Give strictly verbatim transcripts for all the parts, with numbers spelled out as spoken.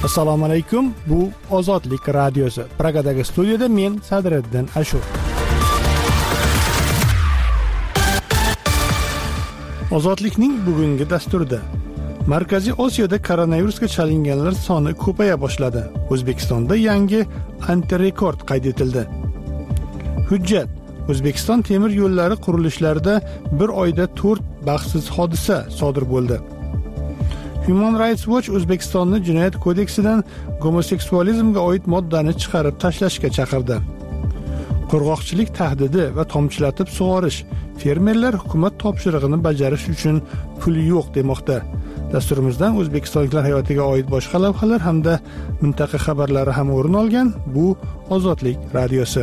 Assalomu alaykum. Bu Ozodlik radiosi. Pragadagi studiyada men Sadriddin Ashur. Ozodlikning bugungi dasturida Markaziy Osiyoda koronavirusga chalinganlar soni ko'paya boshladi. O'zbekistonda yangi antirekord qayd etildi. Hujjat: O'zbekiston temir yo'llari qurilishlarida bir oyda to'rt baxtsiz hodisa sodir bo'ldi. Human Rights Watch O'zbekistonni jinoyat kodeksidan gomoseksualizmga oid moddani chiqarib tashlashga chaqirdi. Qurg'oqchilik tahdidi va tomchilatib sug'orish: fermerlar hukumat topshirig'ini bajarish uchun pul yo'q demoqda. Dasturimizdan o'zbekistonliklar hayotiga oid boshqa lavhalar hamda mintaqa xabarlari ham o'rin olgan. Bu Ozodlik radiosi.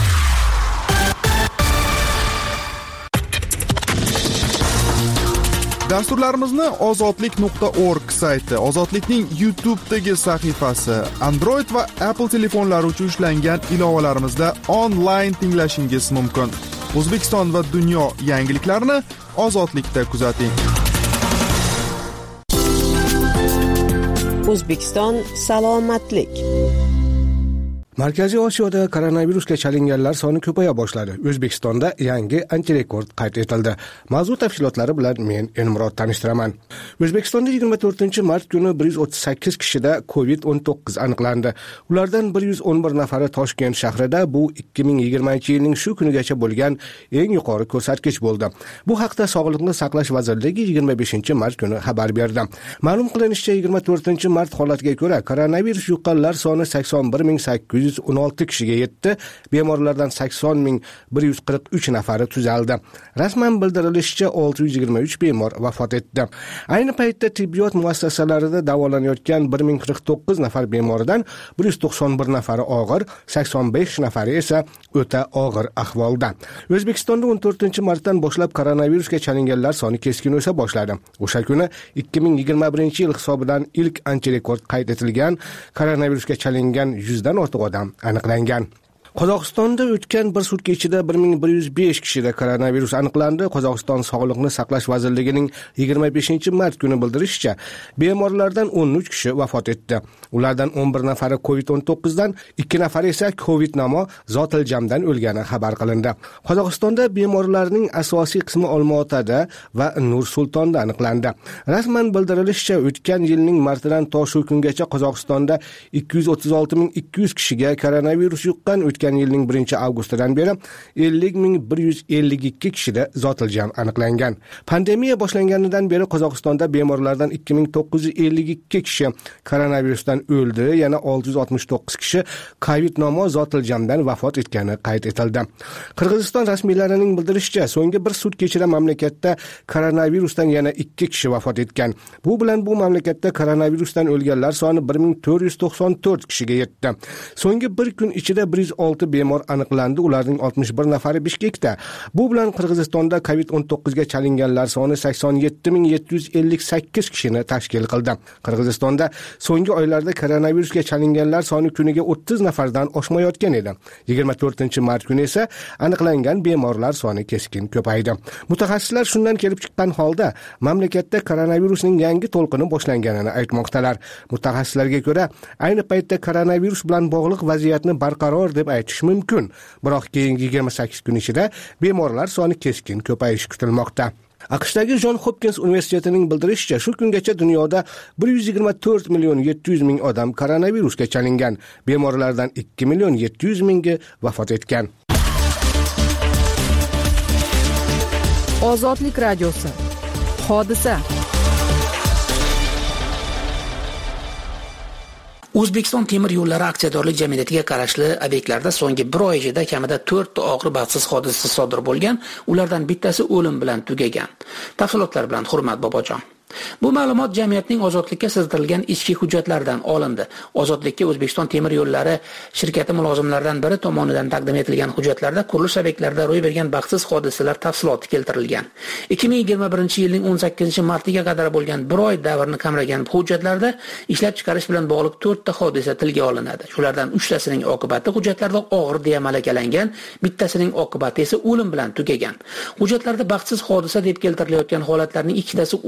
Dasturlarimizni ozodlik nuqta org sayti, Ozodlikning YouTube'dagi sahifasi, Android va Apple telefonlari uchun ishlangan ilovalarimizda onlayn tinglashingiz mumkin. O'zbekiston va dunyo yangiliklarini Ozodlikda kuzating. O'zbekiston salomatlik. Markaziy Osiyoda koronavirusga chalinganlar soni ko'paya boshladi. O'zbekistonda yangi antirekord qayd etildi. Mavzu tafsilotlari bilan men Elmurod tanishtiraman. O'zbekistonda yigirma to'rtinchi mart kuni bir yuz o'ttiz sakkiz kishida covid o'n to'qqiz aniqlandi. Ulardan bir yuz o'n bir nafari Toshkent shahrida. Bu ikki ming yigirmanchi yilning shu kunigacha bo'lgan eng yuqori ko'rsatkich bo'ldi. Bu haqda Sog'liqni saqlash vazirligi yigirma beshinchi mart kuni xabar berdi. Ma'lum qilinishicha, yigirma to'rtinchi mart holatiga ko'ra koronavirus yuqqanlar soni sakson bir ming sakkiz yuz o'n olti kishiga yetdi. Bemorlardan sakson ming bir yuz qirq uch nafari tuzaldi. Rasman bildirilishicha olti yuz yigirma uch bemor vafot etdi. Ayni paytda tibbiyot muassasalarida davolanayotgan bir ming qirq to'qqiz nafar bemordan bir yuz to'qson bir nafari og'ir, sakson besh nafari esa o'ta og'ir ahvolda. O'zbekistonda o'n to'rtinchi martdan boshlab koronavirusga chalinganlar soni keskin o'sa boshladi. O'sha kuni ikki ming yigirma birinchi yil hisobidan ilk antirekord qayd etilgan. Koronavirusga chalingan yuzdan ortiq odam aniqlangan. Qozog'istonda o'tgan bir sutka ichida bir ming bir yuz besh kishida koronavirus aniqlandi. Qozog'iston Sog'liqni saqlash vazirligining yigirma beshinchi mart kuni bildirishicha, bemorlardan o'n uch kishi vafot etdi. Ulardan o'n bir nafari covid o'n to'qqiz dan, ikki nafari esa covid namo zotiljamdan o'lgani xabar qilindi. Qozog'istonda bemorlarning asosiy qismi Olmaotada va Nur-Sultonda aniqlandi. Rasman bildirilishicha, o'tgan yilning martidan to shu kungacha Qozog'istonda ikki yuz o'ttiz olti ming ikki yuz kishiga koronavirus yuqqan. O'tgan yilning birinchi avgustidan beri ellik ming bir yuz ellik ikki kishida zotiljam aniqlangan. Pandemiya boshlanganidan beri Qozog'istonda bemorlardan ikki ming to'qqiz yuz ellik ikki kishi koronavirusdan o'ldi, yana olti yuz oltmish to'qqiz kishi covid nomo zotiljamdan vafot etgani qayd etildi. Qirg'iziston rasmiylarining bildirishicha, so'nggi bir sutka ichida mamlakatda koronavirusdan yana ikki kishi vafot etgan. Bu bilan bu mamlakatda koronavirusdan o'lganlar soni bir ming to'rt yuz to'qson to'rt kishiga yetdi. So'nggi bir kun ichida bir yuz olti bemor aniqlandi. Ularning oltmish bir nafari Bishkekda. Bu bilan Qirg'izistonda covid o'n to'qqiz ga chalinganlar soni sakson yetti ming yetti yuz ellik sakkiz kishini tashkil qildi. Qirg'izistonda so'nggi oylarda koronavirusga chalinganlar soni kuniga o'ttiz nafardan oshmayotgan edi. yigirma to'rtinchi mart kuni esa aniqlangan bemorlar soni keskin ko'paydi. Mutaxassislar shundan kelib chiqqan holda mamlakatda koronavirusning yangi to'lqini boshlanganini aytmoqdalar. Mutaxassislarga ko'ra, ayni paytda koronavirus bilan bog'liq vaziyatni barqaror deb aytish mumkin. Biroq keyingi yigirma sakkiz kun ichida bemorlar soni keskin ko'payishi kutilmoqda. AQShdagi John Hopkins universitetining bildirishicha, shu kungacha dunyoda bir yuz yigirma to'rt million yetti yuz ming odam koronavirusga chalingan. Bemorlardan ikki million yetti yuz mingi vafot etgan. Ozodlik radiosi. Hodisa. O'zbekiston temir yo'llari aksiyadorlik jamiyatiga qarashli obyektlarda so'nggi bir oy ichida kamida to'rt ta og'ir baxtsiz hodisa sodir bo'lgan, ulardan bittasi o'lim bilan tugagan. Tafsilotlar bilan Hurmat Bobojon. Bu ma'lumot jamiyatning ozodlikka sizdirilgan ichki hujjatlaridan olindi. Ozodlikka O'zbekiston temir yo'llari shirkati mulozimlaridan biri tomonidan taqdim etilgan hujjatlarda qurilish obyektlarida ro'y bergan baxtsiz hodisalar tafsiloti keltirilgan. ikki ming yigirma birinchi yilning o'n sakkizinchi martiga qadar bo'lgan bir oy davrni qamragan bu hujjatlarda ishlab chiqarish bilan bog'liq to'rt ta hodisa tilga olinadi. Shulardan uch tasining oqibati hujjatlarda og'ir deya malakalangan, bittasining oqibati esa o'lim bilan tugagan. Hujjatlarda baxtsiz hodisa deb keltirilayotgan holatlarning ikkitasi o'rta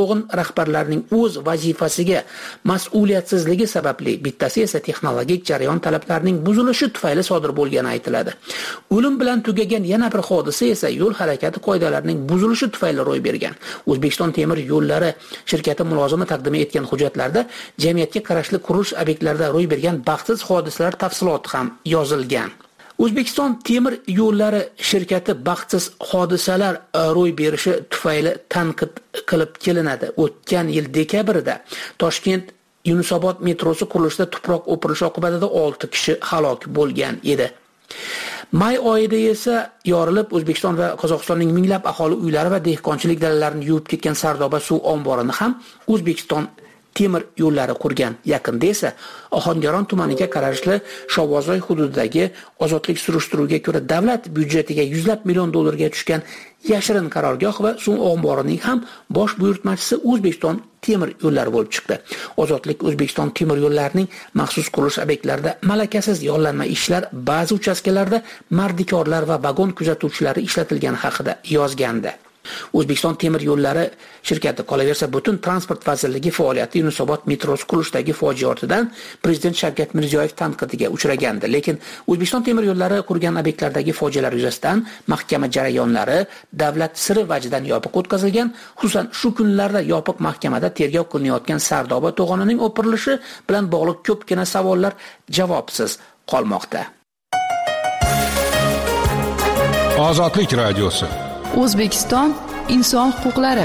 bo'g'in rahbarlarining o'z vazifasiga mas'uliyatsizligi sababli, bittasi esa texnologik jarayon talablarining buzilishi tufayli sodir bo'lgani aytiladi. O'lim bilan tugagan yana bir hodisa esa yo'l harakati qoidalarining buzilishi tufayli ro'y bergan. O'zbekiston temir yo'llari shirkati mulozimi taqdim etgan hujjatlarda jamiyatga qarashli qurilish obyektlarida ro'y bergan baxtsiz hodisalar tafsiloti ham yozilgan. O'zbekiston temir yo'llari shirkati baxtsiz hodisalar ro'y berishi tufayli tanqid qilib kelinadi. O'tgan yil dekabrida Toshkent Yunusobod metrosi qurilishida tuproq o'pirishi oqibatida olti kishi halok bo'lgan edi. May oyida esa yorilib O'zbekiston va Qozog'istonning minglab aholi uylari va dehqonchilik dalalarini yuvib ketgan Sardoba suv omborini ham O'zbekiston temir yo'llari qurgan. Yaqinda esa Ohangaron tumaniga qarashli Shovvozoy hududidagi ozodlik surishtiruvga ko'ra davlat byudjetiga yuzlab million dollarga tushgan yashirin qarorgoh va suv omborining ham bosh buyurtmachisi O'zbekiston temir yo'llari bo'lib chiqdi. Ozodlik O'zbekiston temir yo'llarining maxsus qurilish obyektlarida malakasiz yollanma ishlar, ba'zi uchastkalarda mardikorlar va vagon kuzatuvchilari ishlatilgani haqida yozgandi. O'zbekiston temir yo'llari shirkati qolaversa butun transport vazirligi faoliyati Yunusobod metrosi qurishdagi fojia ortidan Prezident Shavkat Mirziyoyev tanqidiga uchragandi. Lekin O'zbekiston temir yo'llari qurgan obyektlardagi fojialar yuzasidan mahkama jarayonlari davlat siri vajidan yopiq o'tkazilgan. Xususan, shu kunlarda yopiq mahkamada tergov qilinayotgan Sardoba to'g'onining o'pirilishi bilan bog'liq ko'pgina savollar javobsiz qolmoqda. Ozodlik radiosi. O'zbekiston inson huquqlari.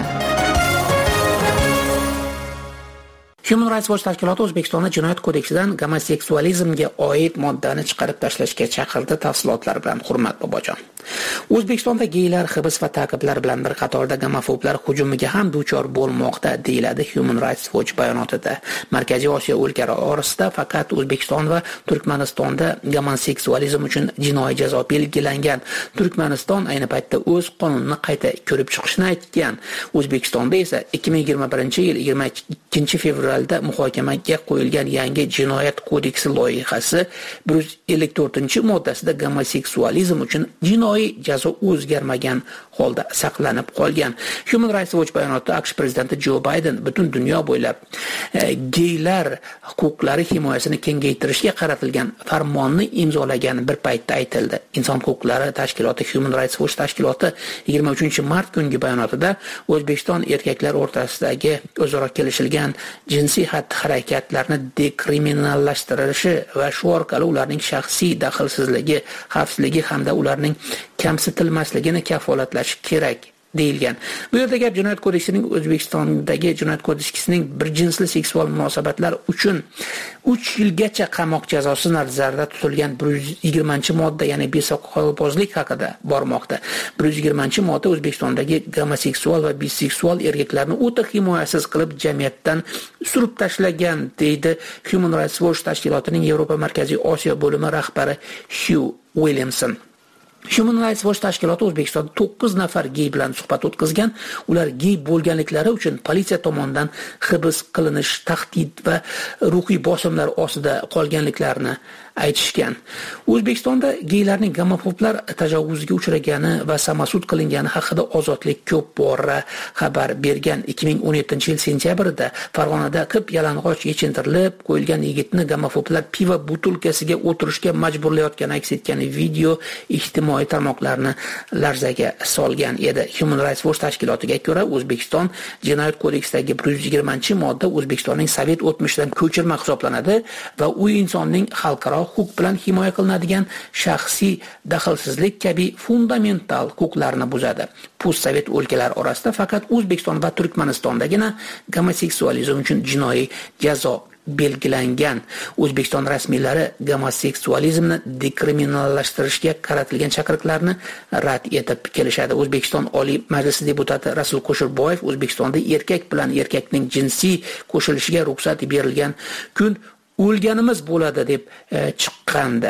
Human Rights Watch tashkiloti O'zbekistonda jinoyat kodeksidan gomoseksualizmga oid moddani chiqarib tashlashga chaqirdi. Tafsilotlar bilan Hurmat Bobojon. O'zbekistonda geylar hibs va ta'qiblar bilan bir qatorda gomofoblar hujumiga ham duchor bo'lmoqda, deyiladi Human Rights Watch bayonotida. Markaziy Osiyo o'lkalari orasida faqat O'zbekiston va Turkmanistonda gomoseksualizm uchun jinoiy jazo belgilangan. Turkmaniston ayni paytda o'z qonunini qayta ko'rib chiqishni aytgan. O'zbekistonda esa ikki ming yigirma birinchi yil yigirma ikkinchi fevralda muhokamaga qo'yilgan yangi jinoyat kodeksi loyihasi bir yuz ellik to'rtinchi moddasida gomoseksualizm uchun jinoiy jazo o'zgarmagan holda saqlanib qolgan. Human Rights Watch bayonotida AQSh prezidenti Joe Biden butun dunyo bo'ylab e, geylar huquqlari himoyasini kengaytirishga qaratilgan farmonni imzolagani bir paytda aytildi. Inson huquqlari tashkiloti Human Rights Watch tashkiloti yigirma uchinchi mart kungi bayonotida O'zbekiston erkaklar o'rtasidagi o'zaro kelishilgan jinsiy xatti-harakatlarni dekriminallashtirishi va shu orqali ularning shaxsiy daxlsizligi, xavfsizligi hamda ularning kamsitilmasligini kafolatlash kerak deyilgan. Bu yerda gap jinoyat kodeksining O'zbekistondagi jinoyat kodeksining bir jinsli seksual munosabatlar uchun uch yilgacha qamoq jazosi nazarda tutilgan bir yuz yigirmanchi modda, ya'ni besoqolbozlik haqida bormoqda. bir yuz yigirmanchi modda O'zbekistondagi gomoseksual va biseksual erkaklarni o'ta himoyasiz qilib jamiyatdan surib tashlagan, deydi Human Rights Watch tashkilotining Yevropa Markaziy Osiyo bo'limi rahbari Hugh Williamson. Human Rights Watch tashkiloti O'zbekistonda to'qqiz nafar gey bilan suhbat o'tkazgan. Ular gey bo'lganliklari uchun politsiya tomonidan hibs qilinish, tahdid va ruhiy bosimlar ostida qolganliklarini aytishgan. O'zbekistonda geylarning gomofoblar tajovuzga uchragani va samasud qilingani haqida Ozodlik ko'p bora xabar bergan. ikki ming o'n yettinchi yil sentyabrida Farg'onada qip yalang'och yechintirilib qo'yilgan yigitni gomofoblar pivo butilkasiga o'tirishga majburlayotgani aks etgan video ijtimoiy tarmoqlarni larzaga solgan edi. Human Rights Watch tashkilotiga ko'ra, O'zbekiston jinoyat kodeksidagi bir yuz yigirmanchi modda O'zbekistonning sovet o'tmishidan ko'chirma hisoblanadi va u insonning xalqaro huquq bilan himoya qilinadigan shaxsiy daxlsizlik kabi fundamental huquqlarni buzadi. Post-sovet o'lkalari orasida faqat O'zbekiston va Turkmanistondagina gomoseksualizm uchun jinoiy jazo belgilangan. O'zbekiston rasmiylari gomoseksualizmni dekriminallashtirishga qaratilgan chaqiriqlarni rad etib kelishadi. O'zbekiston Oliy Majlisi deputati Rasul Qo'shirboyev O'zbekistonda erkak bilan erkakning jinsiy qo'shilishiga ruxsat berilgan kun o'lganimiz bo'ladi deb e, chiqqandi.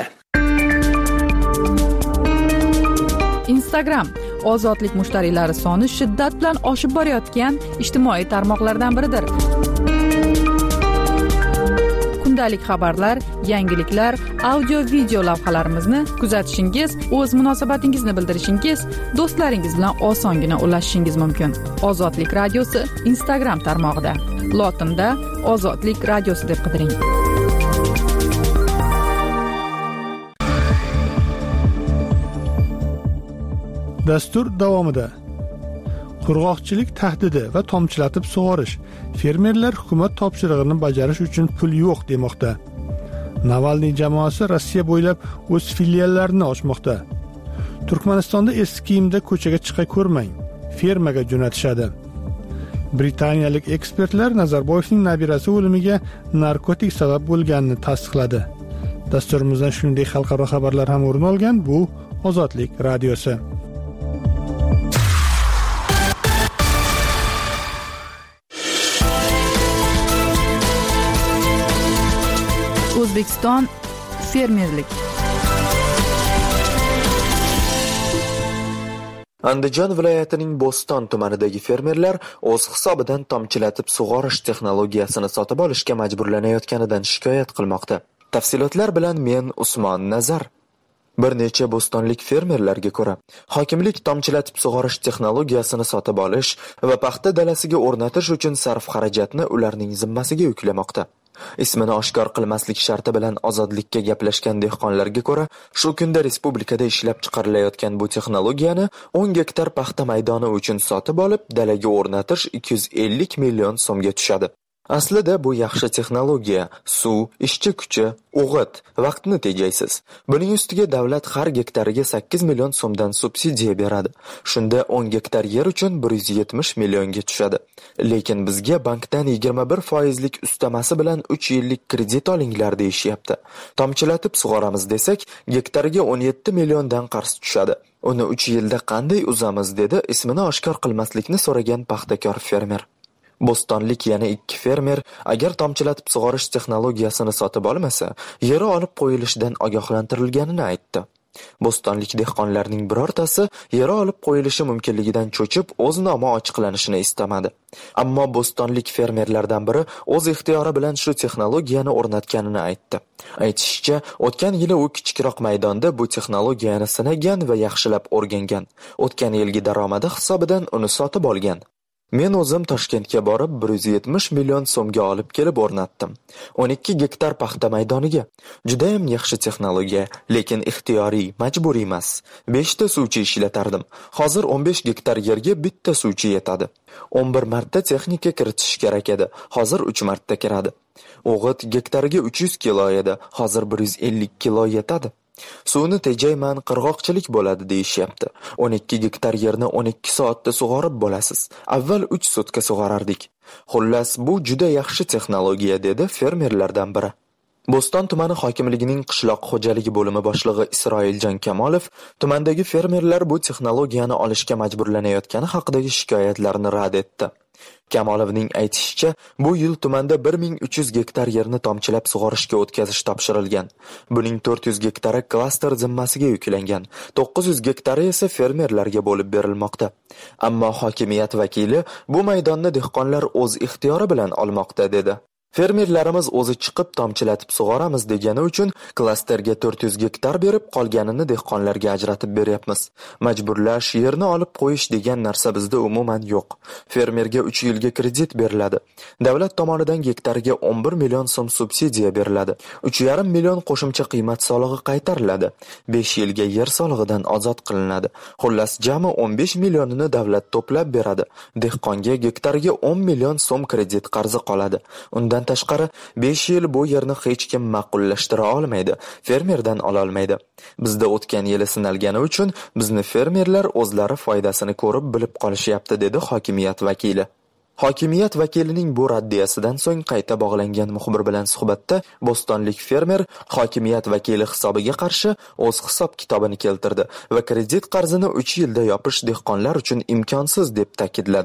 Instagram ozodlik mushtariylari soni shiddat bilan oshib borayotgan ijtimoiy tarmoqlardan biridir. kundalik xabarlar, yangiliklar, audio video lavhalarimizni kuzatishingiz, o'z munosabatingizni bildirishingiz, do'stlaringiz bilan osongina ulashishingiz mumkin. Ozodlik radiosi Instagram tarmog'ida lotinda Ozodlik radiosi deb qidiring. Dastur davomida qurg'oqchilik tahdidi va tomchilatib sug'orish. Fermerlar hukumat topshirig'ini bajarish uchun pul yo'q demoqda. Navalniy jamoasi Rossiya bo'ylab o'z filiallarini ochmoqda. Turkmanistonda eski kiyimda ko'chaga chiqa ko'rmang, fermaga jo'natishadi. Britaniyalik ekspertlar Nazarboyevning nabirasi o'limiga narkotik sabab bo'lganini tasdiqladi. Dasturimizdan shunday xalqaro xabarlar ham o'rin olgan. Bu Ozodlik radiosi. O'zbekiston fermerlik. Andijon viloyatining Bo'ston tumanidagi fermerlar o'z hisobidan tomchilatib sug'orish texnologiyasini sotib olishga majburlanayotganidan shikoyat qilmoqda. Tafsilotlar bilan men Usmon Nazar. Bir necha bo'stonlik fermerlarga ko'ra, hokimlik tomchilatib sug'orish texnologiyasini sotib olish va paxta dalasiga o'rnatish uchun sarf xarajatni ularning zimmasiga yuklamoqda. Ismini oshkor qilmaslik sharti bilan Ozodlikka gaplashgan dehqonlarga ko'ra, shu kunda respublikada ishlab chiqarilayotgan bu texnologiyani o'n gektar paxta maydoni uchun sotib olib, dalaga o'rnatish ikki yuz ellik million so'mga tushadi. Aslida bu yaxshi texnologiya, suv, ishchi kuchi, o'g'it, vaqtni tejaysiz. Buning ustiga davlat har gektariga sakkiz million so'mdan subsidiya beradi. Shunda o'n gektar yer uchun bir yuz yetmish millionga tushadi. Lekin bizga bankdan yigirma bir foizlik ustamasi bilan uch yillik kredit olinglar deyishyapti. Tomchilatib sug'oramiz desak, gektariga o'n yetti milliondan qarz tushadi. Uni uch yilda qanday uzamiz dedi ismini oshkor qilmaslikni so'ragan paxtakor fermer. Bo'stonlik yana ikki fermer agar tomchilatib sug'orish texnologiyasini sotib olmasa, yeri olib qo'yilishidan ogohlantirilganini aytdi. Bo'stonlik dehqonlarning birortasi yeri olib qo'yilishi mumkinligidan cho'chib, o'z nomi ochiqlanishini istamadi. Ammo bo'stonlik fermerlardan biri o'z ixtiyori bilan shu texnologiyani o'rnatganini aytdi. Aytishicha, o'tgan yili u kichikroq maydonda bu texnologiyani sinagan va yaxshilab o'rgangan. O'tgan yilgi daromadi hisobidan uni sotib olgan. Men o'zim Toshkentga borib bir yuz yetmish million so'mga olib kelib o'rnatdim. o'n ikki gektar paxta maydoniga. Juda ham yaxshi texnologiya, lekin ixtiyoriy, majburiy emas. besh ta suvchi ishlatardim. Hozir o'n besh gektar yerga bitta suvchi yetadi. o'n bir marta texnika kiritish kerak edi. Hozir uch marta kiradi. O'g'it gektariga uch yuz kilo edi. Hozir bir yuz ellik kilo yetadi. Suvni tejayman, qirg'oqchilik bo'ladi deyishyapti. o'n ikki gektar yerni o'n ikki soatda sug'orib bo'lasiz. Avval uch sutka sug'orardik. Xullas, bu juda yaxshi texnologiya dedi fermerlardan biri. Bo'ston tumani hokimligining qishloq xo'jaligi bo'limi boshlig'i Isroiljon Kamolov tumandagi fermerlar bu texnologiyani olishga majburlanayotgani haqidagi shikoyatlarni rad etdi. Kamolovning aytishicha, bu yil tumanda bir ming uch yuz gektar yerni tomchilab sug'orishga o'tkazish topshirilgan. Buning to'rt yuz gektari klaster zimmasiga yuklangan, to'qqiz yuz gektari esa fermerlarga bo'lib berilmoqda. Ammo hokimiyat vakili bu maydonni dehqonlar o'z ixtiyori bilan olmoqda dedi. Fermerlarimiz o'zi chiqib tomchilatib sug'oramiz degani uchun klasterga to'rt yuz gektar berib, qolganini dehqonlarga ajratib beryapmiz. Majburlash, yerni olib qo'yish degan narsa bizda umuman yo'q. Fermerga uch yilga kredit beriladi. Davlat tomonidan gektariga o'n bir million so'm subsidiya beriladi. uch yarim million qo'shimcha qiymat solig'i qaytariladi. besh yilga yer solig'idan ozod qilinadi. Xullas, jami o'n besh millionini davlat to'plab beradi. Dehqonga gektariga o'n million so'm kredit qarzi qoladi. Undan tashqari besh yil bu yerni hech kim ma'qullashtira olmaydi, fermerdan ola olmaydi. Bizda o'tgan yili sinalgani uchun bizni fermerlar o'zlari foydasini ko'rib bilib qolishyapti dedi hokimiyat vakili. Hokimiyat vakilining bu raddiyasidan so'ng qayta bog'langan muxbir bilan suhbatda bo'stonlik fermer hokimiyat vakili hisobiga qarshi o'z hisob kitobini keltirdi va kredit qarzini uch yilda yopish dehqonlar uchun imkonsiz deb ta'kidladi.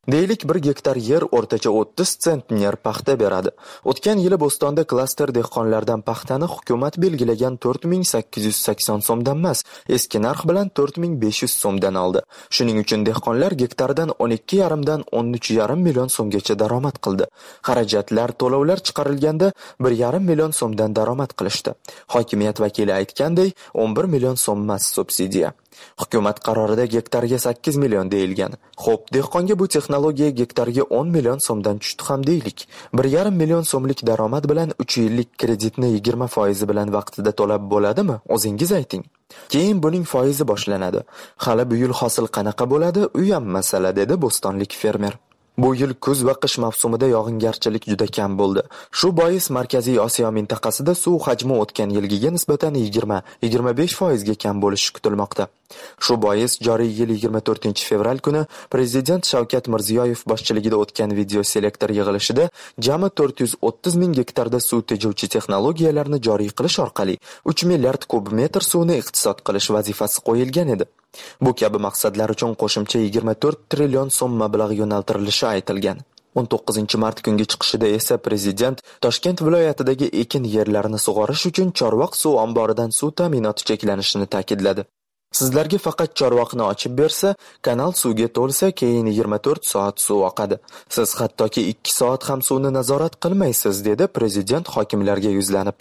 Deylik bir gektar yer o'rtacha o'ttiz sentner paxta beradi. O'tgan yili Bo'stonda klaster dehqonlardan paxtani hukumat belgilagan to'rt ming sakkiz yuz sakson so'mdan emas, eski narx bilan to'rt ming besh yuz so'mdan oldi. Shuning uchun dehqonlar gektaridan o'n ikki yarim dan o'n uch yarim million so'mgacha daromad qildi. Xarajatlar, to'lovlar chiqarilganda bir yarim million so'mdan daromad qilishdi. Hokimiyat vakili aytganday, o'n bir million so'm emas subsidiya. Hukumat qarorida gektarga sakkiz million deyilgan. Xo'p, dehqonga bu texnologiya gektarga o'n million so'mdan tushdi ham deylik. bir yarim million so'mlik daromad bilan uch yillik kreditni yigirma foiz bilan vaqtida to'lab bo'ladimi? O'zingiz ayting. Keyin buning foizi boshlanadi. Hali bu yil hosil qanaqa bo'ladi? U ham masala, dedi bo'stonlik fermer. Bu yil kuz va qish mavsumida yog'ingarchilik juda kam bo'ldi. Shu bois Markaziy Osiyo mintaqasida suv hajmi o'tgan yilgiga nisbatan yigirma yigirma besh foiz ga kam bo'lishi kutilmoqda. Shu bois joriy yil yigirma to'rtinchi fevral kuni Prezident Shavkat Mirziyoyev boshchiligida o'tgan video selektor yig'ilishida jami to'rt yuz o'ttiz ming gektarda suv tejovchi texnologiyalarni joriy qilish orqali uch milliard kub metr suvni iqtisod qilish vazifasi qo'yilgan edi. Bu kabi maqsadlar uchun qo'shimcha yigirma to'rt trillion so'm mablag' yo'naltirilishi aytilgan. o'n to'qqizinchi mart kungi chiqishida esa prezident Toshkent viloyatidagi ekin yerlarini sug'orish uchun Chorvoq suv omboridan suv ta'minoti cheklanishini ta'kidladi. Sizlarga faqat Chorvoqni ochib bersa, kanal suvga to'lsa, keyin yigirma to'rt soat suv oqadi. Siz hattoki ikki soat ham suvni nazorat qilmaysiz, dedi prezident hokimlarga yuzlanib.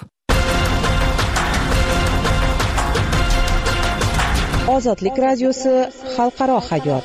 Ozodlik radiosi xalqaro hayot.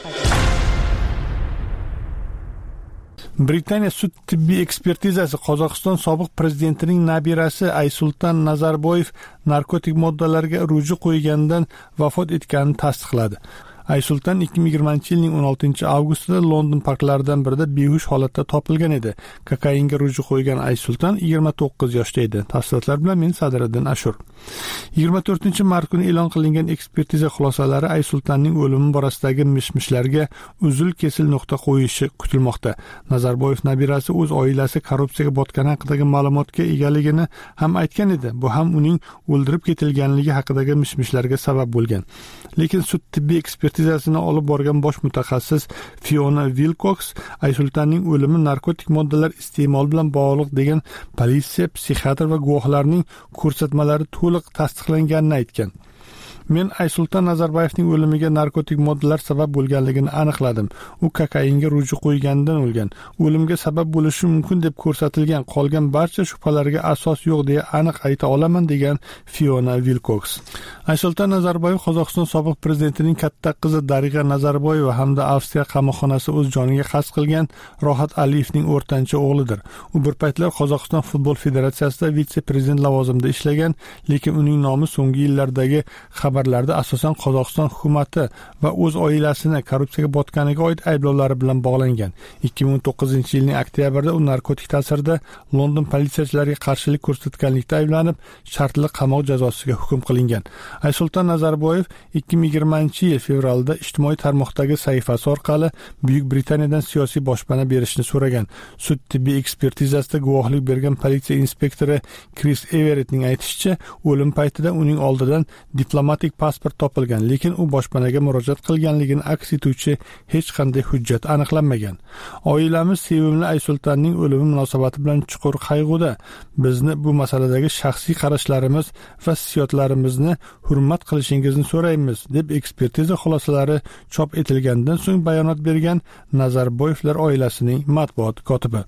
Britaniya sud tibbiy ekspertizasi Qozog'iston sobiq prezidentining nabirasi Aysultan Nazarboyev narkotik moddalarga ruju qo'ygandan vafot etganini tasdiqladi. Aysultan ikki ming yigirmanchi yilning o'n oltinchi avgustida London parklaridan birida behush holatda topilgan edi. Kokainga ruju qo'ygan Aysultan yigirma to'qqiz yoshda edi. Tafsilotlar bilan men Sadiriddin Ashur. yigirma to'rtinchi mart kuni e'lon qilingan ekspertiza xulosalari Aysultanning o'limi borasidagi mish-mishlarga uzil-kesil nuqta qo'yishi kutilmoqda. Nazarboyev nabirasi o'z oilasi korrupsiyaga botgani haqidagi ma'lumotga egaligini ham aytgan edi. Bu ham uning o'ldirib ketilganligi haqidagi mish-mishlarga sabab bo'lgan. Lekin sud tibbiy ekspertizasini olib borgan bosh mutaxassis Fiona Wilcox Aysultanning o'limi narkotik moddalar iste'moli bilan bog'liq degan politsiya, psixiatr va guvohlarning ko'rsatmalari to'liq tasdiqlanganini aytgan. Men Aysultan Nazarboyevning o'limiga narkotik moddalar sabab bo'lganligini aniqladim. U kokainga ruju qo'ygandan o'lgan. O'limga sabab bo'lishi mumkin deb ko'rsatilgan qolgan barcha shubhalarga asos yo'q deya aniq ayta olaman, degan Fiona Wilcox. Aysultan Nazarboyev Qozog'iston sobiq prezidentining katta qizi Dariga Nazarboyeva hamda Avstriya qamoqxonasi o'z joniga qasd qilgan Rohat Aliyevning o'rtancha o'g'lidir. U bir paytlar Qozog'iston futbol federatsiyasida vitse-prezident lavozimida ishlagan, lekin uning nomi so'nggi yillardagi xabarlarda asosan Qozog'iston hukumati va o'z oilasini korrupsiyaga botganiga oid ayblovlari bilan bog'langan. ikki ming o'n to'qqizinchi yilning oktyabrida u narkotik ta'sirida London politsiyachilariga qarshilik ko'rsatganlikda ayblanib, shartli qamoq jazosiga hukm qilingan. Aysultan Nazarboyev ikki ming yigirmanchi yil fevralda ijtimoiy tarmoqdagi sahifasi orqali Buyuk Britaniyadan siyosiy boshpana berishni so'ragan. Sud tibbiy ekspertizasida guvohlik bergan politsiya inspektori Chris Everettning aytishicha, o'lim paytida uning oldidan diplomatik pasport topilgan, lekin u boshpanaga murojaat qilganligini aks etuvchi hech qanday hujjat aniqlanmagan. Oilamiz sevimli Aysultanning o'limi munosabati bilan chuqur qayg'uda. Bizni bu masaladagi shaxsiy qarashlarimiz va hissiyotlarimizni hurmat qilishingizni so'raymiz, deb ekspertiza xulosalari chop etilgandan so'ng bayonot bergan Nazarboyevlar oilasining matbuot kotibi.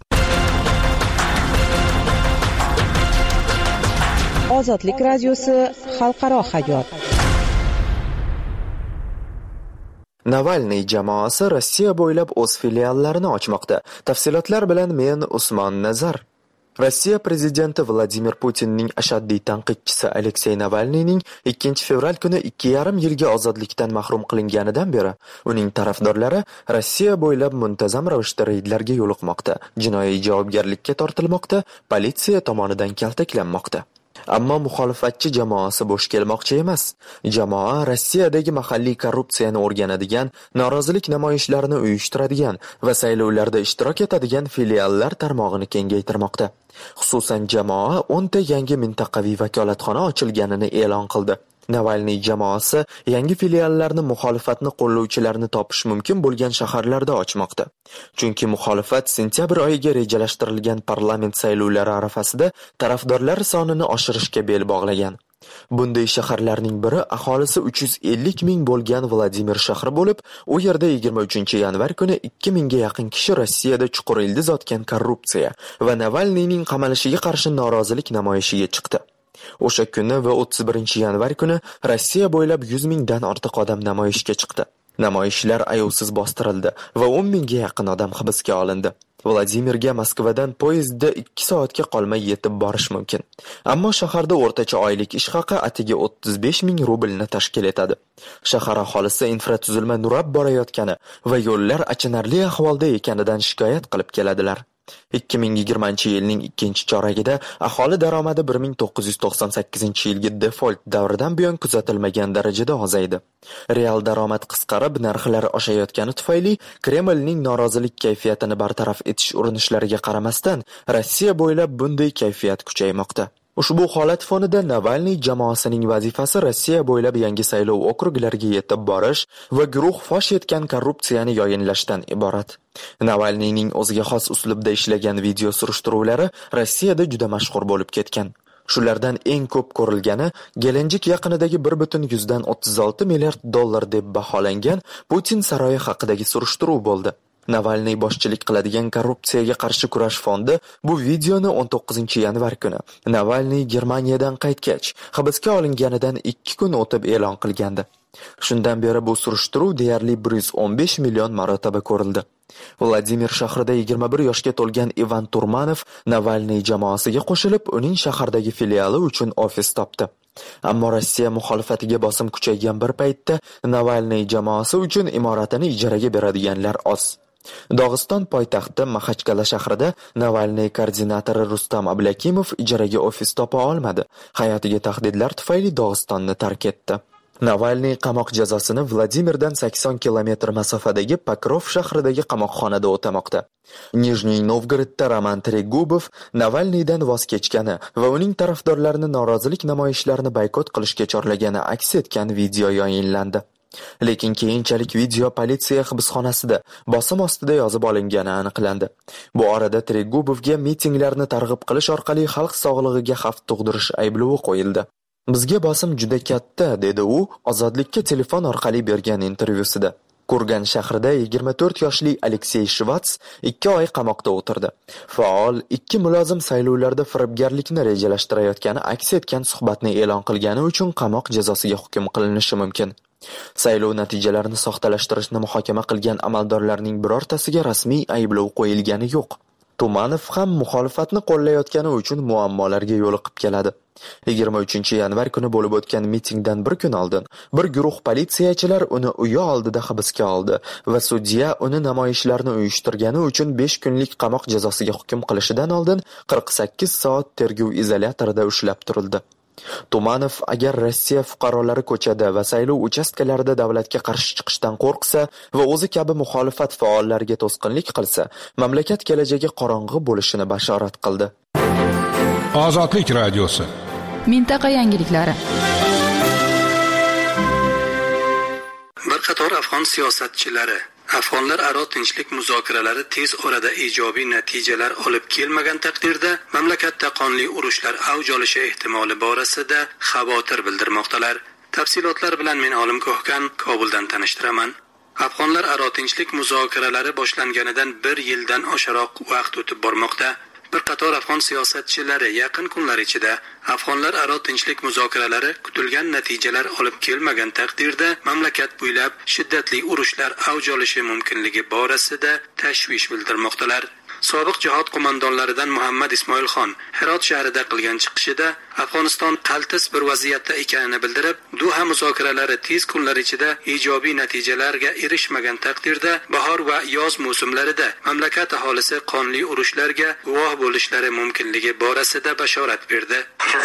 Ozodlik radiosi xalqaro hayot. Navalniy jamoasi Rossiya bo'ylab o'z filiallarini ochmoqda. Tafsilotlar bilan men Usmon Nazar. Rossiya prezidenti Vladimir Putinning ashaddiy tanqidchisi Aleksey Navalniyning ikkinchi fevral kuni ikki yarim yilga ozodlikdan mahrum qilinganidan beri uning tarafdorlari Rossiya bo'ylab muntazam ravishda reydlarga yo'liqmoqda, jinoiy javobgarlikka tortilmoqda, politsiya tomonidan kaltaklanmoqda. Ammo muxolifatchi jamoasi bo'sh kelmoqchi emas. Jamoa Rossiyadagi mahalliy korrupsiyani o'rganadigan, norozilik namoyishlarini uyushtiradigan va saylovlarda ishtirok etadigan filiallar tarmog'ini kengaytirmoqda. Xususan, jamoa o'nta yangi mintaqaviy vakolatxona ochilganini e'lon qildi. Navalniy jamoasi yangi filiallarni muxolifatni qo'llovchilarni topish mumkin bo'lgan shaharlarda ochmoqda. Chunki muxolifat sentyabr oyiga rejalashtirilgan parlament saylovlari arafasida tarafdorlar sonini oshirishga bel bog'lagan. Bunday shaharlarning biri aholisi uch yuz ellik ming bo'lgan Vladimir shahri bo'lib, u yerda yigirma uchinchi yanvar kuni ikki mingga yaqin kishi Rossiyada chuqur ildiz otgan korrupsiya va Navalniyning qamalishiga qarshi norozilik namoyishiga chiqdi. O'sha kuni va o'ttiz birinchi yanvar kuni Rossiya bo'ylab yuz mingdan ortiq odam namoyishga chiqdi. Namoyishlar ayovsiz bostirildi va o'n mingga yaqin odam hibsga olindi. Vladimirga Moskvadan poyezdda ikki soatga qolmay yetib borish mumkin. Ammo shaharda o'rtacha oylik ish haqi atigi o'ttiz besh ming rublni tashkil etadi. Shahar aholisi infratuzilma nurab borayotgani va yo'llar achinarli ahvolda ekanidan shikoyat qilib keladilar. ikki ming yigirmanchi yilning ikkinchi choragida aholi daromadi bir ming to'qqiz yuz to'qson sakkizinchi yilgi default davridan buyon kuzatilmagan darajada ozaydi. Real daromad qisqarib, narxlar oshayotgani tufayli Kremlning norozilik kayfiyatini bartaraf etish urinishlariga qaramasdan, Rossiya bo'ylab bunday kayfiyat kuchaymoqda. Ushbu holat fonida Navalniy jamoasining vazifasi Rossiya bo'ylab yangi saylov okruglariga yetib borish va guruh fosh etgan korrupsiyani yoyinlashdan iborat. Navalniyning o'ziga xos uslubda ishlagan video surishtiruvlari Rossiyada juda mashhur bo'lib ketgan. Shulardan eng ko'p ko'rilgani Gelenjik yaqinidagi bir butun yuzdan o'ttiz olti milliard dollar deb baholangan Putin saroyi haqidagi surishtiruv bo'ldi. Navalniy boshchilik qiladigan korrupsiyaga qarshi kurash fondi bu videoni o'n to'qqizinchi yanvar kuni Navalniy Germaniyadan qaytgach, hibsga olinganidan ikki kun o'tib e'lon qilgandi. Shundan beri bu surishtiruv deyarli bir yuz o'n besh million marotaba ko'rildi. Vladimir shahrida yigirma bir yoshga to'lgan Ivan Turmanov Navalniy jamoasiga qo'shilib, uning shahardagi filiali uchun ofis topdi. Ammo Rossiya muxolifatiga bosim kuchaygan bir paytda Navalniy jamoasi uchun imoratini ijaraga beradiganlar oz. Dog'iston poytaxti Maxachkala shahrida Navalniy koordinatori Rustam Ablakimov ijaraga ofis topa olmadi. Hayotiga tahdidlar tufayli Dog'istonni tark etdi. Navalniy qamoq jazosini Vladimirdan sakson kilometr masofadagi Pokrov shahridagi qamoqxonada o'tamoqda. Nijniy Novgorodda Roman Tregubov Navalniydan voz kechgani va uning tarafdorlarini norozilik namoyishlarini boykot qilishga chorlagani aks etgan video yayinlandi. Lekin keyinchalik video politsiya hibsxonasida bosim ostida yozib olingani aniqlandi. Bu orada Tregubovga mitinglarni targ'ib qilish orqali xalq sog'lig'iga xavf tug'dirish ayblovi qo'yildi. Bizga bosim juda katta, dedi u Ozodlikka telefon orqali bergan intervyusida. Kurgan shahrida yigirma to'rt yoshli Aleksey Shvats ikki oy qamoqda o'tirdi. Faol ikki mulozim saylovlarda firibgarlikni rejalashtirayotgani aks etgan suhbatni e'lon qilgani uchun qamoq jazosiga hukm qilinishi mumkin. Saylov natijalarini soxtalashtirishni muhokama qilgan amaldorlarning birortasiga rasmiy ayblov qo'yilgani yo'q. Tumanov ham muxolifatni qo'llayotgani uchun muammolarga yo'liqib keladi. yigirma uchinchi yanvar kuni bo'lib o'tgan mitingdan bir kun oldin bir guruh politsiyachilar uni uyi oldida hibsga oldi va sudya uni namoyishlarni uyushtirgani uchun besh kunlik qamoq jazosiga hukm qilishidan oldin qirq sakkiz soat tergov izolyatorida ushlab turildi. Tumanov agar Rossiya fuqarolari ko'chada va saylov uchastkalarida davlatga qarshi chiqishdan qo'rqsa va o'zi kabi muxolifat faollariga to'sqinlik qilsa, mamlakat kelajagi qorong'u bo'lishini bashorat qildi. Ozodlik radiosi. Mintaqa yangiliklari. Bir qator afg'on siyosatchilari Afg'onlar aro tinchlik muzokaralari tez orada ijobiy natijalar olib kelmagan taqdirda mamlakatda qonli urushlar avj olishi ehtimoli borasida xavotir bildirmoqdalar. Tafsilotlar bilan men Olim Ko'hkan Kobuldan tanishtiraman. Afg'onlar aro tinchlik muzokaralari boshlanganidan bir yildan oshiqroq vaqt o'tib bormoqda. Bir qator afg'on siyosatchilari yaqin kunlar ichida afg'onlar aro tinchlik muzokaralari kutilgan natijalar olib kelmagan taqdirda mamlakat bo'ylab shiddatli urushlar avj olishi mumkinligi borasida tashvish bildirmoqdalar. Sobiq jihod qo'mondonlaridan Muhammad Ismoilxon Herot shahrida qilgan chiqishida Afg'oniston qaltis bir vaziyatda ekanini bildirib, Doha muzokaralari tez kunlar ichida ijobiy natijalarga erishmagan taqdirda bahor va yoz mavsumlarida mamlakat aholisi qonli urushlarga guvoh bo'lishlari mumkinligi borasida bashorat berdi.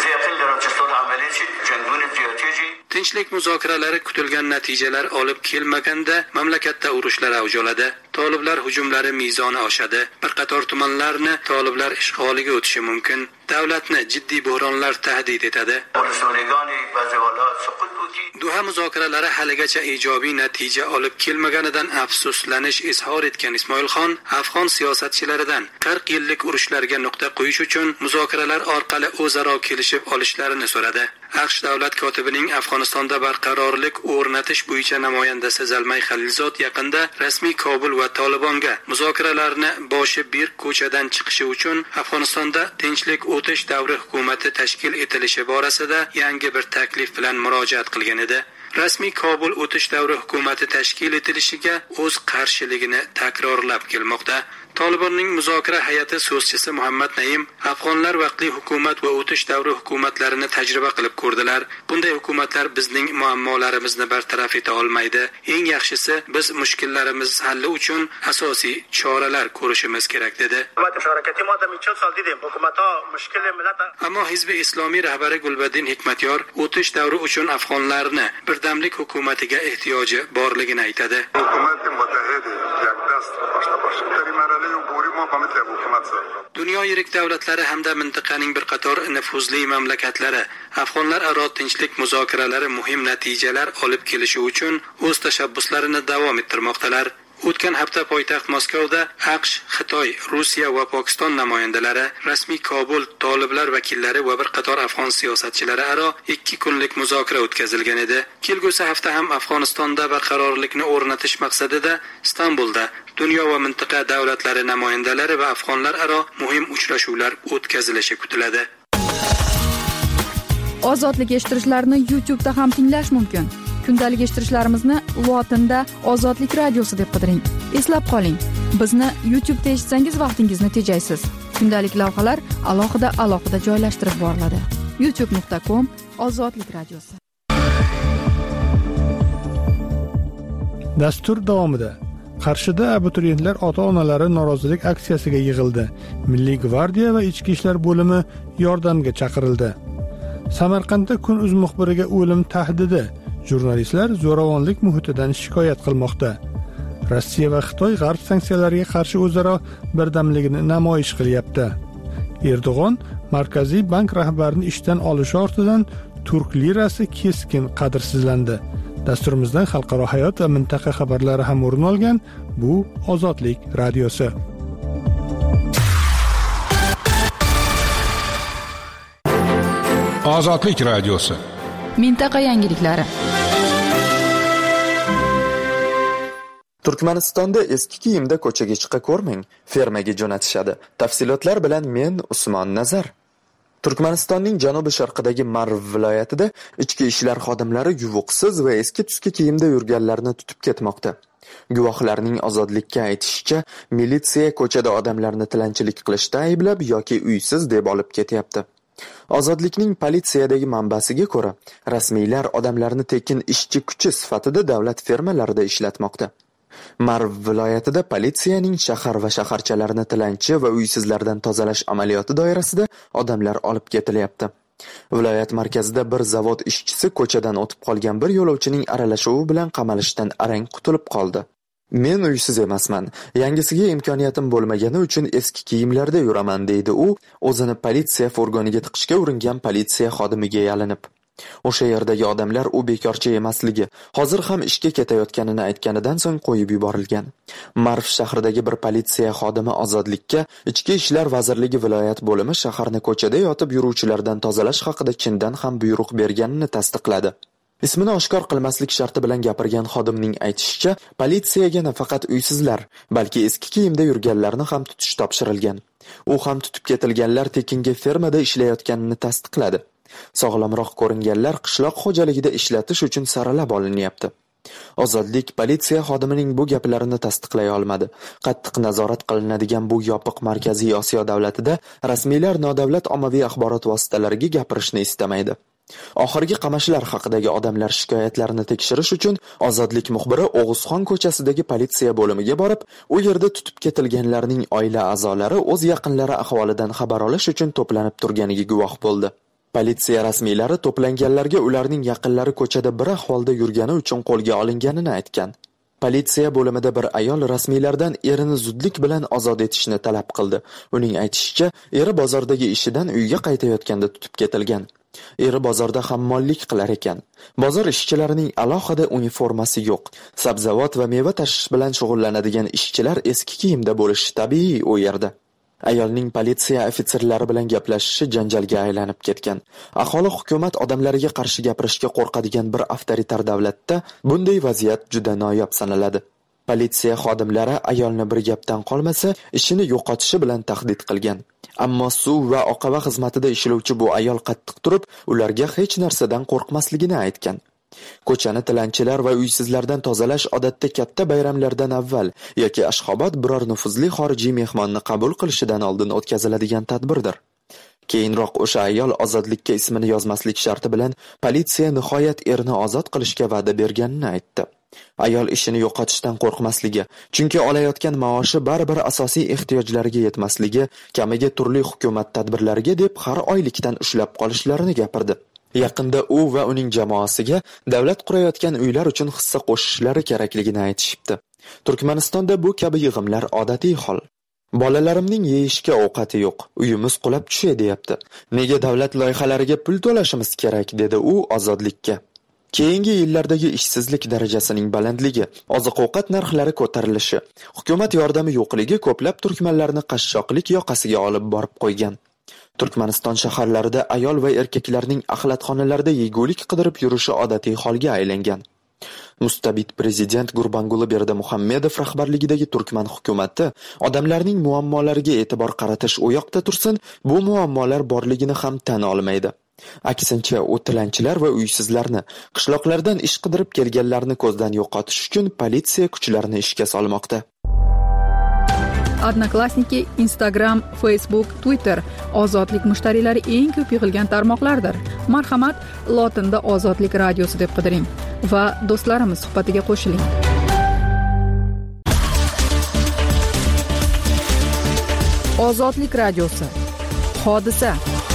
Tinchlik muzokaralari kutilgan natijalar olib kelmaganda mamlakatda urushlar avj oladi. Toliblar hujumlari mezoni oshadi. Bir qator tumanlarni toliblar ishg'oliga o'tishi mumkin. Davlatni jiddiy bo'ronlar tahdid etadi. Doha muzokaralari haligacha ijobiy natija olib kelmaganidan afsuslanish izhor etgan Ismoilxon afg'on siyosatchilaridan qirq yillik urushlarga nuqta qo'yish uchun muzokaralar orqali o'zaro kelishib olishlarini so'radi. AQSh davlat kotibining Afg'onistonda barqarorlik o'rnatish bo'yicha namoyandasi Zalmay Xalilzod yaqinda rasmiy Kobul va Tolibonga muzokaralarni boshi bir ko'chadan chiqishi uchun Afg'onistonda tinchlik o'tish davri hukumati tashkil etilishi borasida yangi bir taklif bilan murojaat qilgan edi. Rasmiy Kobul o'tish davri hukumati tashkil etilishiga o'z qarshiligini takrorlab kelmoqda. Tolibonning muzokara hay'ati so'zchisi Muhammad Naim afg'onlar vaqtli hukumat va o'tish davri hukumatlarini tajriba qilib ko'rdilar. Bunday hukumatlar bizning muammolarimizni bartaraf eta olmaydi. Eng yaxshisi biz mushkullarimiz halli uchun asosiy choralar ko'rishimiz kerak dedi. Ammo Hizbi Islomiy rahbari Gulbuddin Hikmatyor o'tish davri uchun afg'onlarni birdamlik hukumatiga ehtiyoji borligini aytadi. Dunyo yirik davlatlari hamda mintaqaning bir qator nufuzli mamlakatlari afg'onlar aro tinchlik muzokaralari muhim natijalar olib kelishi uchun o'z tashabbuslarini davom ettirmoqdalar. O'tgan hafta poytaxt Moskvada AQSh, Xitoy, Rossiya va Pokiston namoyandalari, rasmiy Kobul toliblar vakillari va bir qator afg'on siyosatchilari aro ikki kunlik muzokara o'tkazilgan edi. Kelgusi hafta ham Afg'onistonda barqarorlikni o'rnatish maqsadida Istanbulda dunyo va mintaqa davlatlari namoyandalari va afg'onlar aro muhim uchrashuvlar o'tkazilishi kutiladi. Ozodlik eshittirishlarni YouTube'da ham tinglash mumkin. Kundalik eshittirishlarimizni lotinda Ozodlik radiosi deb qidiring. Eslab qoling, bizni YouTube'da eshitsangiz vaqtingizni tejaysiz. Kundalik lavhalar alohida alohida joylashtirib boriladi. youtube nuqta com Ozodlik radiosi. Dastur davomida Qarshida abituriyentlar ota-onalari norozilik aksiyasiga yig'ildi. Milliy gvardiya va ichki ishlar bo'limi yordamga chaqirildi. Samarqandda Kun.uz muxbiriga o'lim tahdidi. Jurnalistlar zo'ravonlik muhitidan shikoyat qilmoqda. Rossiya va Xitoy g'arb sanksiyalariga qarshi o'zaro birdamligini namoyish qilyapti. Erdo'g'on Markaziy bank rahbarini ishdan olishi ortidan turk lirasi keskin qadrsizlandi. Dasturimizdan xalqaro hayot va mintaqa xabarlari ham o'rin olgan. Bu Ozodlik radiosi. Ozodlik radiosi. Mintaqa yangiliklari. Turkmanistonda eski kiyimda ko'chaga chiqa ko'rmang, fermaga jo'natishadi. Tafsilotlar bilan men Usmon Nazar. Turkmanistonning janubi-sharqidagi Marv viloyatida ichki ishlar xodimlari yuvuqsiz va eski tuski kiyimda yurganlarni tutib ketmoqda. Guvohlarning ozodlikka aytishicha, militsiya ko'chada odamlarni tilanchilik qilishda ayblab yoki uysiz deb olib ketyapti. Ozodlikning politsiyadagi manbasiga ko'ra, rasmiylar odamlarni tekin ishchi kuchi sifatida davlat fermalarida ishlatmoqda. Marv viloyatida politsiyaning shahar va shaharchalarni tilanchi va uysizlardan tozalash amaliyoti doirasida odamlar olib ketilyapti. Viloyat markazida bir zavod ishchisi ko'chadan o'tib qolgan bir yo'lovchining aralashuvi bilan qamalishdan arang qutulib qoldi. Men uysiz emasman. Yangisiga imkoniyatim bo'lmagani uchun eski kiyimlarda yuraman deydi u, o'zini politsiya furgoniga tiqishga uringan politsiya xodimiga yalinib. O'sha yerdagi odamlar u bekorchi emasligi, hozir ham ishga ketayotganini aytganidan so'ng qo'yib yuborilgan. Marv shahridagi bir politsiya xodimi ozodlikka Ichki ishlar vazirligi viloyat bo'limi shaharni ko'chada yotib yuruvchilardan tozalash haqida chindan ham buyruq berganini tasdiqladi. Ismini oshkor qilmaslik sharti bilan gapirgan xodimning aytishicha, politsiyaga nafaqat uysizlar, balki eski kiyimda yurganlarni ham tutish topshirilgan. U ham tutib ketilganlar tekinga fermada ishlayotganini tasdiqladi. Sog'lomroq ko'ringanlar qishloq xo'jaligida ishlatish uchun saralab olinyapti. Ozodlik politsiya xodimining bu gaplarini tasdiqlay olmadi. Qattiq nazorat qilinadigan bu yopiq Markaziy Osiyo davlatida rasmiylar nodavlat ommaviy axborot vositalariga gapirishni istamaydi. Oxirgi qamashlar haqidagi odamlar shikoyatlarini tekshirish uchun Ozodlik muxbiri O'g'uzxon ko'chasidagi politsiya bo'limiga borib, u yerda tutib ketilganlarning oila a'zolari o'z yaqinlari ahvolidan xabar olish uchun to'planib turganiga guvoh bo'ldi. Politsiya rasmiylari to'planganlarga ularning yaqinlari ko'chada bir ahvolda yurgani uchun qo'lga olinganini aytgan. Politsiya bo'limida bir ayol rasmiylardan erini zudlik bilan ozod etishni talab qildi. Uning aytishicha, eri bozordagi ishidan uyga qaytayotganda tutib ketilgan. Eri bozorda hammollik qilar ekan. Bozor ishchilarining alohida uniformasi yo'q. Sabzavot va meva tashish bilan shug'ullanadigan ishchilar eski kiyimda bo'lishi tabiiy u yerda. Ayolning politsiya ofitserlari bilan gaplashishi janjalga aylanib ketgan. Aholi hukumat odamlariga qarshi gapirishga qo'rqadigan bir avtoritar davlatda bunday vaziyat juda noyob sanaladi. Politsiya xodimlari ayolni bir gapdan qolmasa, ishini yo'qotishi bilan tahdid qilgan. Ammo suv va oqava xizmatida ishlovchi bu ayol qattiq turib, ularga hech narsadan qo'rqmasligini aytgan. Ko'chani tilanchilar va uysizlardan tozalash odatda katta bayramlardan avval yoki Ashxobod biror nufuzli xorijiy mehmonni qabul qilishidan oldin o'tkaziladigan tadbirdir. Keyinroq o'sha ayol ozodlikka ismini yozmaslik sharti bilan politsiya nihoyat erini ozod qilishga va'da berganini aytdi. Ayol ishini yo'qotishdan qo'rqmasligi, chunki olayotgan maoshi baribir asosiy ehtiyojlariga yetmasligi, kamiga turli hukumat tadbirlariga deb har oylikdan ushlab qolishlarini gapirdi. Yaqinda u va uning jamoasiga davlat qurayotgan uylar uchun hissa qo'shishlari kerakligini aytishibdi. Turkmanistonda bu kabi yig'imlar odatiy hol. Bolalarimning yeyishga ovqati yo'q, uyimiz qulab tushay deyapti. Nega davlat loyihalariga pul to'lashimiz kerak, dedi u ozodlikka. Keyingi yillardagi ishsizlik darajasining balandligi, oziq-ovqat narxlari ko'tarilishi, hukumat yordami yo'qligi ko'plab turkmanlarni qashshoqlik yoqasiga olib borib qo'ygan. Turkmaniston shaharlarida ayol va erkaklarning axlatxonalarida yegulik qidirib yurishi odatiy holga aylangan. Mustabid prezident Gurbanguli Berdimuhammedov rahbarligidagi Turkman hukumati odamlarning muammolariga e'tibor qaratish u yoqda tursin, bu muammolar borligini ham tan olmaydi. Aksincha, u tilanchilar va uysizlarni, qishloqlardan ish qidirib kelganlarni ko'zdan yo'qotish uchun politsiya kuchlarini ishga solmoqda. Odnoklassniki, Instagram, Facebook, Twitter ozodlik mushtariylari eng ko'p yig'ilgan tarmoqlardir. Marhamat, lotinda Ozodlik radiosi deb qidiring va do'stlarimiz suhbatiga qo'shiling. Ozodlik radiosi. Hodisa.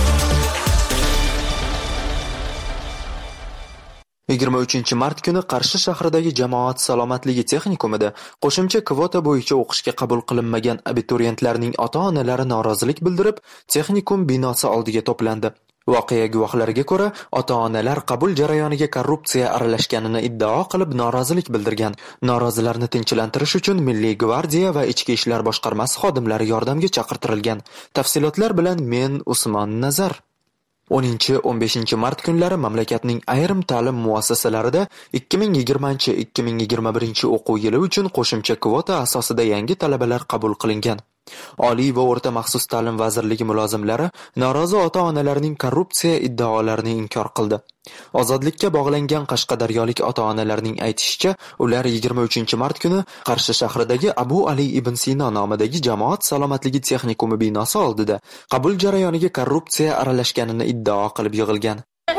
yigirma uchinchi mart kuni Qarshi shahridagi Jamoat salomatligi texnikumida qo'shimcha kvota bo'yicha o'qishga qabul qilinmagan abituriyentlarning ota-onalari norozilik bildirib, texnikum binosi oldiga to'plandi. Voqea guvohlariga ko'ra, ota-onalar qabul jarayoniga korrupsiya aralashganini iddao qilib norozilik bildirgan. Norozilarni tinchlantirish uchun Milliy gvardiya va Ichki ishlar boshqarmasi xodimlari yordamga chaqirtirilgan. Tafsilotlar bilan men Usmon Nazar. o'ninchi o'n beshinchi mart kunlari mamlakatning ayrim ta'lim muassasalarida ikki ming yigirmanchi ikki ming yigirma birinchi o'quv yili uchun qo'shimcha kvota asosida yangi talabalar qabul qilingan. Oliy va o'rta maxsus ta'lim vazirligi mulozimlari norozi ota-onalarning korrupsiya iddaolarini inkor qildi. Ozodlikka bog'langan qashqadaryolik ota-onalarning aytishicha, ular yigirma uchinchi mart kuni Qarshi shahridagi Abu Ali ibn Sino nomidagi Jamoat salomatligi texnikumi binosi oldida qabul jarayoniga korrupsiya aralashganini iddao qilib yig'ilgan.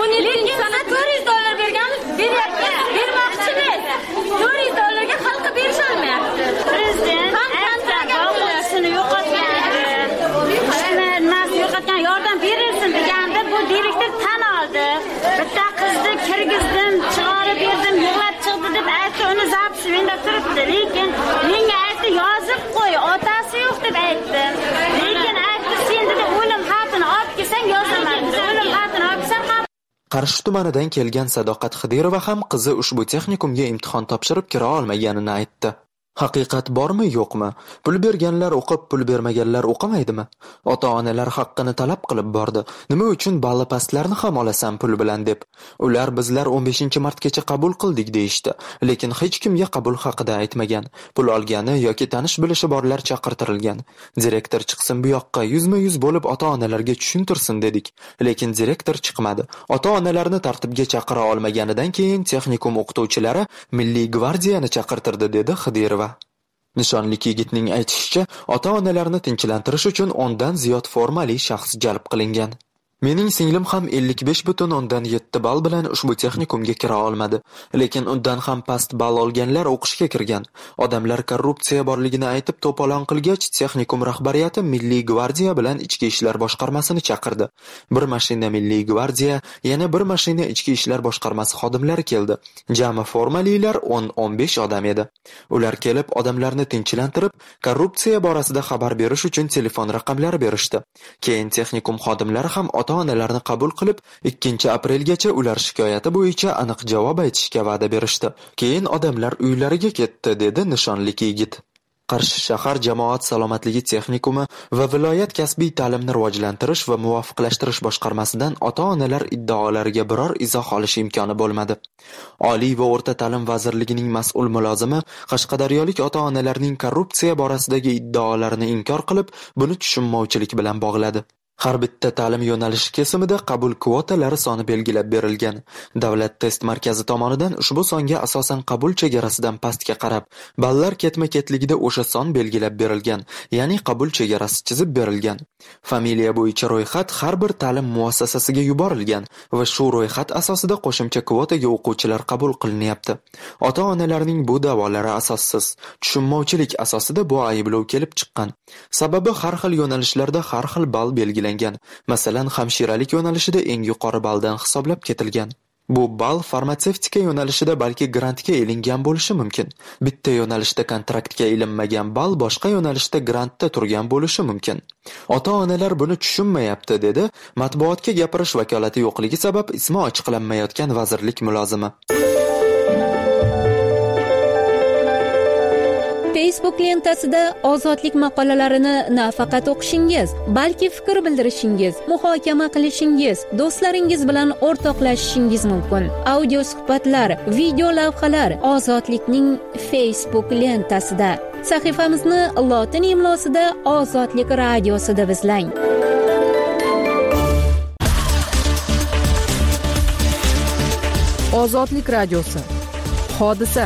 Yordam berilsin deganda bu direktor tan oldi. Bitta qizni kirgizdim, chiqarib berdim, yig'lab chiqdi deb aytdi, uni zapsvinda turibdi. Lekin menga aytdi, yozib qo'y, otasi yo'q deb aytdi. Lekin aytdi, sen dedi o'lim xatini olib kelsang yozaman. O'lim xatini olib kelsam Qarshi tumanidan kelgan Sadoqat Xidirova ham qizi ushbu texnikumga imtihon topshirib kira olmaganini aytdi. Haqiqat bormi, yo'qmi? Pul berganlar o'qib, pul bermaganlar o'qimaydimi? Ota-onalar haqqini talab qilib bordi. Nima uchun balli pastlarni ham olasan pul bilan deb? Ular bizlar o'n beshinchi martgacha qabul qildik deyishdi, lekin hech kimga qabul haqida aytmagan. Pul olgani yoki tanish bilishi borlar chaqirtirilgan. Direktor chiqsin bu yoqqa, yuzma-yuz bo'lib ota-onalarga tushuntirsin dedik, lekin direktor chiqmadi. Ota-onalarni tartibga chaqira olmaganidan keyin texnikum o'qituvchilari Milliy gvardiyani chaqirtirdi, dedi Xidirova. Nishonlik yigitning aytishicha, ota-onalarni tinchlantirish uchun o'ndan ziyod formali shaxs jalb qilingan. Mening singlim ham ellik besh butun o'ndan yetti ball bilan ushbu texnikumga kira olmadi, lekin undan ham past ball olganlar o'qishga kirgan. Odamlar korrupsiya borligini aytib to'polon qilgach, texnikum rahbariyati Milliy gvardiya bilan Ichki ishlar boshqarmasini chaqirdi. Bir mashina Milliy gvardiya, yana bir mashina Ichki ishlar boshqarmasi xodimlari keldi. Jami formalilar o'n o'n besh odam edi. Ular kelib odamlarni tinchlantirib, korrupsiya borasida xabar berish uchun telefon raqamlari berishdi. Keyin texnikum xodimlari ham ota ota-onalarni qabul qilib, ikkinchi aprelgacha ular shikoyati bo'yicha aniq javob aytishga va'da berishdi. Keyin odamlar uylariga ketdi, dedi nishonli yigit. Qarshi shahar jamoat salomatligi texnikumi va viloyat kasbiy ta'limni rivojlantirish va muvofiqlashtirish boshqarmasidan ota-onalar iddaolariga biror izoh olish imkoni bo'lmadi. Oliy va o'rta ta'lim vazirligining mas'ul mulozimi qashqadaryolik ota-onalarning korrupsiya borasidagi iddaolarini inkor qilib, buni tushunmovchilik bilan bog'ladi. Har bitta ta'lim yo'nalishi kesimida qabul kvotalari soni belgilab berilgan. Davlat test markazi tomonidan ushbu songa asosan qabul chegarasidan pastga qarab, ballar ketma-ketligida o'sha son belgilab berilgan, ya'ni qabul chegarasi chizib berilgan. Familiya bo'yicha ro'yxat har bir ta'lim muassasasiga yuborilgan va shu ro'yxat asosida qo'shimcha kvotaga o'quvchilar qabul qilinyapti. Ota-onalarning bu da'volari asossiz, tushunmovchilik asosida bu ayblov kelib chiqqan. Sababi har xil yo'nalishlarda har xil ball belgilangan. Masalan, hamshiralik yo'nalishida eng yuqori balldan hisoblab ketilgan. Bu ball farmatsevtika yo'nalishida balki grantga ilingan bo'lishi mumkin. Bitta yo'nalishda kontraktga ilinmagan ball boshqa yo'nalishda grantda turgan bo'lishi mumkin. Ota-onalar buni tushunmayapti, dedi matbuotga gapirish vakolati yo'qligi sabab ismi ochiqlanmayotgan vazirlik mulozimi. Facebook lentasida ozodlik maqolalarini nafaqat o'qishingiz, balki fikr bildirishingiz, muhokama qilishingiz, do'stlaringiz bilan o'rtoqlashishingiz mumkin. Audio suhbatlar, video lavhalar Ozodlikning Facebook lentasida. Sahifamizni lotin imlosida Ozodlik radiosi deb izlang. Ozodlik radiosi. Hodisa.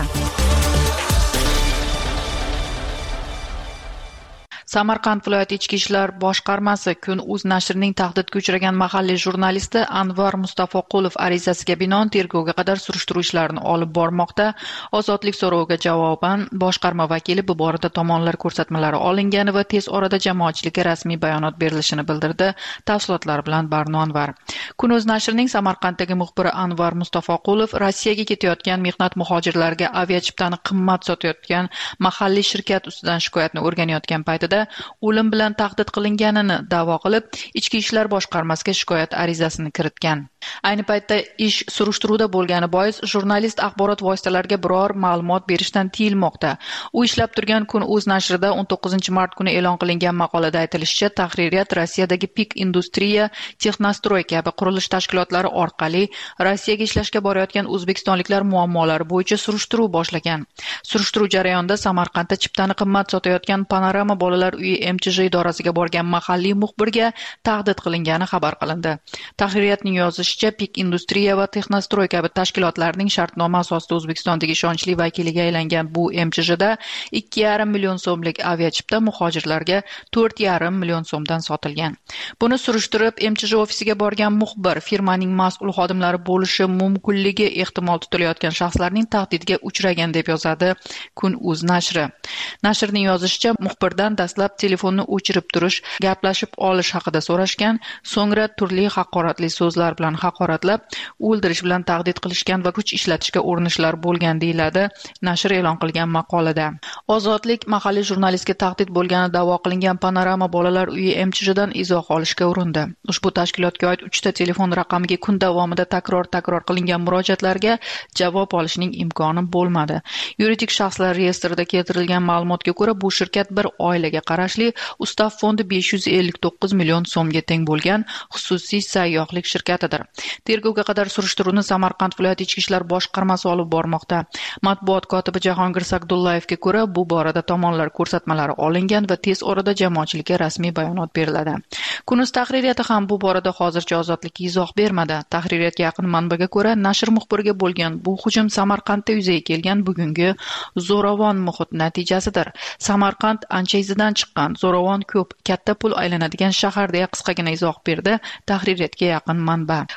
Samarqand viloyati ichki ishlar boshqarmasi Kun.uz nashrining tahdidga uchragan mahalliy jurnalisti Anvar Mustafaqulov arizasiga binoan tergovga qadar surishtiruv ishlarini olib bormoqda. Ozodlik so'roviga javoban boshqarma vakili bu borada tomonlar ko'rsatmalari olingani va tez orada jamoatchilikka rasmiy bayonot berilishini bildirdi. Tafsilotlar bilan Barno Anvar. Kun.uz nashrining Samarqanddagi muxbiri Anvar Mustafaqulov Rossiyaga ketayotgan mehnat muhojirlariga aviachiptani qimmat sotayotgan mahalliy shirkat ustidan shikoyatni o'rganayotgan paytida o'lim bilan tahdid qilinganini da'vo qilib, ichki ishlar boshqarmasiga shikoyat arizasini kiritgan. Ayni paytda ish surishtiruvda bo'lgani bois jurnalist axborot vositalariga biror ma'lumot berishdan tiyilmoqda. U ishlab turgan Kun.uz nashrida o'n to'qqizinchi mart kuni e'lon qilingan maqolada aytilishicha, tahririyat Rossiyadagi Pik Industriya, Texnostroy kabi qurilish tashkilotlari orqali Rossiyaga ishlashga borayotgan o'zbekistonliklar muammolari bo'yicha surishtiruv boshlagan. Surishtiruv jarayonida Samarqandda chiptani qimmat sotayotgan Panorama bolalar uyi M Ch J idorasiga borgan mahalliy muxbirga tahdid qilingani xabar qilindi. Tahririyatning yozishicha, Pik Industriya va Texnostroy kabi tashkilotlarning shartnoma asosida O'zbekistondagi ishonchli vakiliga aylangan bu M Ch Jda ikki yarim million so'mlik aviachipta muhojirlarga to'rt yarim million so'mdan sotilgan. Buni surishtirib, M Ch J ofisiga borgan muxbir firmaning mas'ul xodimlari bo'lishi mumkinligi ehtimol tutilayotgan shaxslarning tahdidiga uchragan deb yozadi Kun.uz nashri. Nashrning yozishicha, muxbirdan dastlab telefonni o'chirib turish, gaplashib olish haqida so'rashgan, so'ngra turli haqoratli so'zlar bilan haqoratlab, o'ldirish bilan tahdid qilishgan va kuch ishlatishga urinishlar bo'lgan deyiladi nashr e'lon qilgan maqolada. Ozodlik mahalliy jurnalistga tahdid bo'lgani da'vo qilingan Panorama bolalar uyi M Ch Jdan izoh olishga urindi. Ushbu tashkilotga oid uchta telefon raqamiga kun davomida takror-takror qilingan murojaatlarga javob olishning imkoni bo'lmadi. Yuridik shaxslar reyestrida keltirilgan ma'lumotga ko'ra, bu shirkat bir oilaga qarashli Ustav fondi besh yuz ellik to'qqiz million so'mga teng bo'lgan xususiy sayyohlik shirkatidir. Tergovga qadar surishtiruvni Samarqand viloyati ichki ishlar boshqarmasi olib bormoqda. Matbuot kotibi Jahongir Sagdullayevga ko'ra, bu borada tomonlar ko'rsatmalari olingan va tez orada jamoatchilikka rasmiy bayonot beriladi. Kun.uz tahririyati ham bu borada hozircha ozodlikka izoh bermadi. Tahririyatga yaqin manbaga ko'ra, nashr muxbiriga bo'lgan bu hujum Samarqandda yuzaga kelgan bugungi zo'ravon muhit natijasidir. Samarqand ancha izidan chiqqan, zo'ravon ko'p, katta pul aylanadigan shahar deya qisqagina izoh berdi tahririyatga yaqin manba.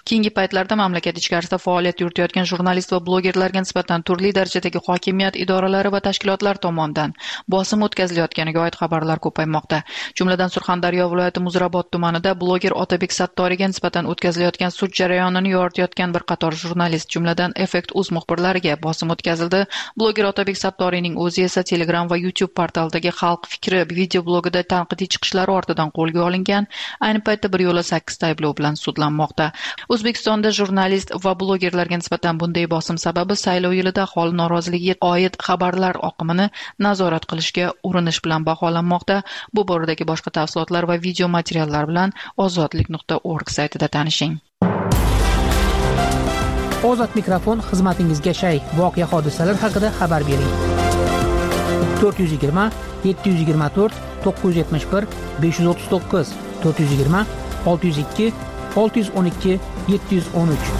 Keyingi paytlarda mamlakat ichkarisida faoliyat yuritayotgan jurnalist va blogerlarga nisbatan turli darajadagi hokimiyat idoralari va tashkilotlar tomonidan bosim o'tkazilayotganiga oid xabarlar ko'paymoqda. Jumladan Surxondaryo viloyati Muzrabot tumanida bloger Otabek Sattoriga nisbatan o'tkazilayotgan sud jarayonini yoritayotgan bir qator jurnalist, jumladan Effect uz muxbirlariga bosim o'tkazildi. Bloger Otabek Sattorining o'zi esa Telegram va YouTube portalidagi Xalq fikri video blogida tanqidiy chiqishlari ortidan qo'lga olingan. Ayni paytda bir yo'la sakkizta ayblov bilan sudlanmoqda. O'zbekistonda jurnalist va blogerlarga nisbatan bunday bosim sababi saylov yilida aholi noroziligiga oid xabarlar oqimini nazorat qilishga urinish bilan baholanmoqda. Bu boradagi boshqa tafsilotlar va video materiallar bilan ozodlik nuqta org saytida tanishing. Ozod mikrofon xizmatingizga shay. Voqea hodisalar haqida xabar bering. to'rt yuz yigirma yetti yuz yigirma to'rt to'qqiz yuz yetmish bir besh yuz o'ttiz to'qqiz to'rt yuz yigirma olti yuz ikki olti yuz o'n ikki yetti yuz o'n uch.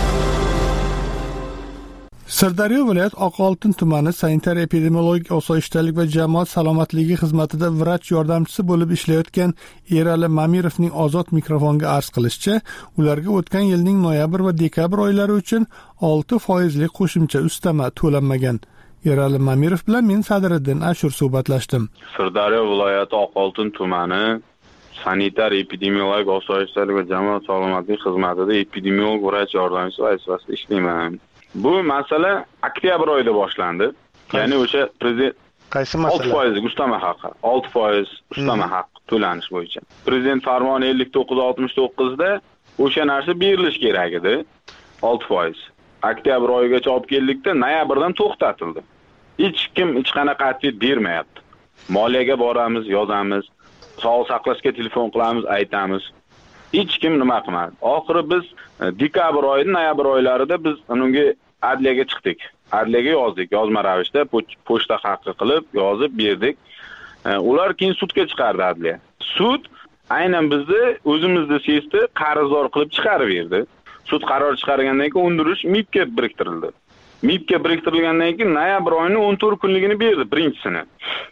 Sirdaryo viloyat Oqoltin tumani sanitariya epidemiologik osoyishtalik va jamoat salomatligi xizmatida vrach yordamchisi bo'lib ishlayotgan Erali Mamirovning ozod mikrofonga arz qilishicha, ularga o'tgan yilning noyabr va dekabr oylari uchun olti foizli qo'shimcha ustama to'lanmagan. Erali Mamirov bilan men Sadiriddin Ashur suhbatlashdim. Sirdaryo viloyati Oqoltin tumani sanitariya epidemiologik osoyishtalik va jamoat salomatligi xizmatida epidemiolog vrach yordamchisi vazifasida ishlayman. Bu masala oktyabr oyida boshlandi. Ya'ni o'sha prezident qaysi masala? olti foiz ustama haqi, olti foiz ustama haqi to'lanish bo'yicha. Prezident farmoni ellik to'qqiz oltmish to'qqiz da o'sha narsa berilish kerak edi. olti foiz. Oktyabr oyigacha olib keldikda noyabrdan to'xtatildi. Hech kim hech qanaqa atvet bermayapti. Moliyaga boramiz, yozamiz, sog'liq saqlashga telefon qilamiz, aytamiz. Hech kim nima qilmadi. Oxiri biz dekabr oyida, noyabr oylarida biz unga adliyaga chiqdik. Adliyaga yozdik, yozma ravishda pochta haqqi qilib yozib berdik. Ular keyin sudga chiqardi adliya. Sud aynan bizni o'zimizni sesda qarzdor qilib chiqarib berdi. Sud qaror chiqargandan keyin undirish M I Bga biriktirildi. M I Bga biriktirilgandan keyin noyabr oyining o'n to'rt kunligini berdi, birinchisini.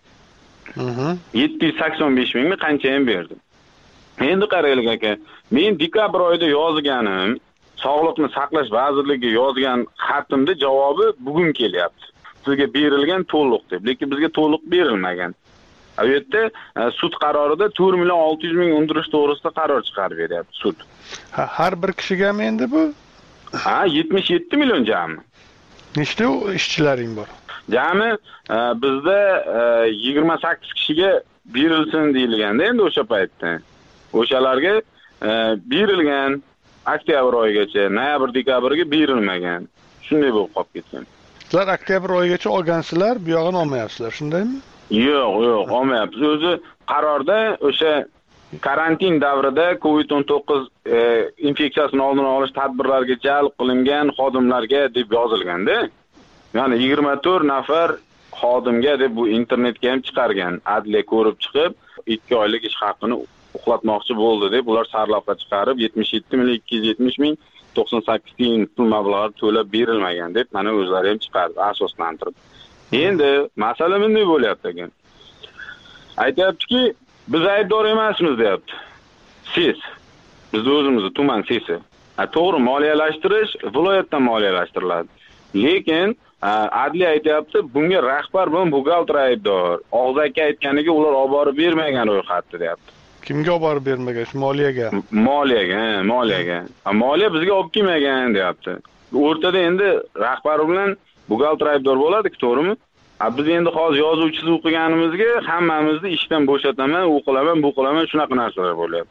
yetti yuz sakson besh mingni qancha ham berdi. Endi qaraylik aka, men dekabr oyida yozganim, Sog'liqni saqlash vazirligiga yozgan xatimda javobi bugun kelyapti. Sizga berilgan to'liq deb, lekin bizga to'liq berilmagan. Bu yerda sud qarorida to'rt million olti yuz ming undirish to'g'risida qaror chiqarib beryapti sud. Ha, har bir kishigami endi bu? Ha, yetmish yetti million jami. Nechta ishchilaring bor? Jami bizda yigirma sakkiz kishiga berilsin deyilganda endi o'sha paytda. O'shalarga berilgan oktyabr oyigacha, noyabr dekabrga berilmagan. Shunday bo'lib qolib ketgan. Sizlar oktyabr oyigacha olgansizlar, bu yog'ini olmayapsizlar, shundaymi? Yo'q, yo'q, olmayapmiz. O'zi qarorda o'sha karantin davrida covid o'n to'qqiz e, infeksiyasini oldini olish tadbirlariga jalb qilingan xodimlarga deb yozilganda, ya'ni yigirma to'rt nafar xodimga deb bu internetga ham chiqargan. Adliya ko'rib chiqib, ikki oylik ish haqini uxlatmoqchi bo'ldi deb ular sarlavha chiqarib yetmish yetti million ikki yuz yetmish ming to'qson sakkiz tiyin pul mablag'i to'lab berilmagan deb mana o'zlari ham chiqardi asoslantirib. Endi masala bunday bo'lyapti ekan. Aytayaptiki, biz aybdor emasmiz deyapti. Siz biz o'zimizni tuman sesi. To'g'ri, moliyalashtirish viloyatdan moliyalashtiriladi. Lekin adliya aytayapti, bunga rahbar bilan buxgalter aybdor. Og'zaki aytganiga ular olib borib bermagan ro'yxatni deyapti. Kimga olib borib bermagan? Moliyaga. Moliyaga, moliyaga. Moliya bizga olib kelmagan deyapti. O'rtada endi rahbar bilan buxgalter aybdor bo'ladi-ku, to'g'rimi? Biz endi hozir yozuvchisiz o'qiganimizga hammamizni ishdan bo'shataman, u qilaman, bu qilaman, shunaqa narsalar bo'lyapti.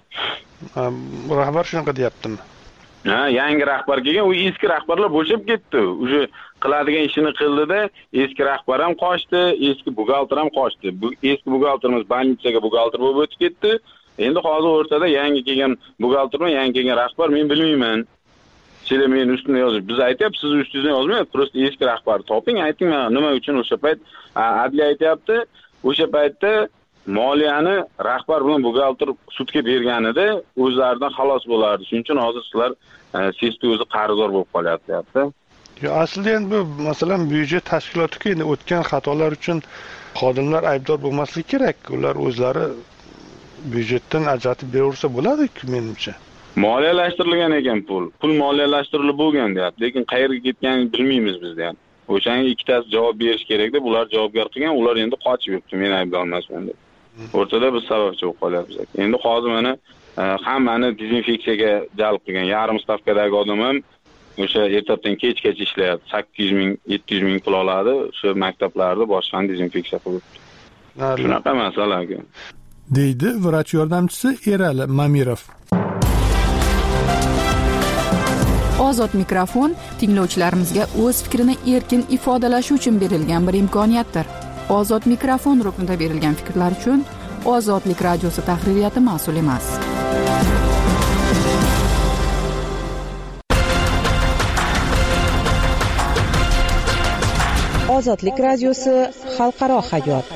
Rahbar shunaqa deyaptimi? Ha, yangi rahbar kelgan, u eski rahbarlar bo'shab ketdi. O'sha qiladigan ishini qildida, eski rahbar ham qochdi, eski buxgalter ham qochdi. Bu eski buxgalterimiz bankaga buxgalter bo'lib o'tib ketdi. Endi hozir o'rtada yangi kelgan buxgalter bilan yangi kelgan rahbar men bilmayman. Sizlar men ustimda yozib, biz aytayapmiz, siz ustingizda yozmayapsiz, prosta eski rahbar toping, ayting mana nima uchun o'sha payt adliya aytayapti, o'sha paytda moliyani rahbar bilan buxgalter sudga berganida o'zlaridan xalos bo'lardi. Shuning uchun hozir sizlar sesda o'zi qarzdor bo'lib qolyapti, deyapti. Yo, aslida endi bu masalan byudjet tashkiloti-ku, endi o'tgan xatolar uchun xodimlar aybdor bo'lmasligi kerak. Ular o'zlari byudjetdan ajratib beraversa bo'ladi-ku, menimcha. moliyalashtirilgan ekan pul. Pul moliyalashtirilib bo'lgan deyapti, lekin qayerga ketganini bilmaymiz biz deyapti. O'shanga ikkitasi javob berish kerak-da, bular javobgar qilgan, ular endi qochib yuribdi, men aybdormasman deb. O'rtada biz sababchi bo'lib qolyapmiz. Endi hozir mana hammani dezinfeksiyaga jalb qilgan yarim stavkadagi odam ham o'sha ertadan kechgacha ishlayapti. sakkiz yuz ming, yetti yuz ming pul oladi, o'sha maktablarda boshqani dezinfeksiya qilib. Shunaqa masala ekan. deydi vrach yordamchisi Erali Mamirov. Ozod mikrofon tinglovchilarimizga o'z fikrini erkin ifodalashi uchun berilgan bir imkoniyatdir. Ozod mikrofon ruknida berilgan fikrlar uchun Ozodlik radiosi tahririyati mas'ul emas. Ozodlik radiosi xalqaro hayot.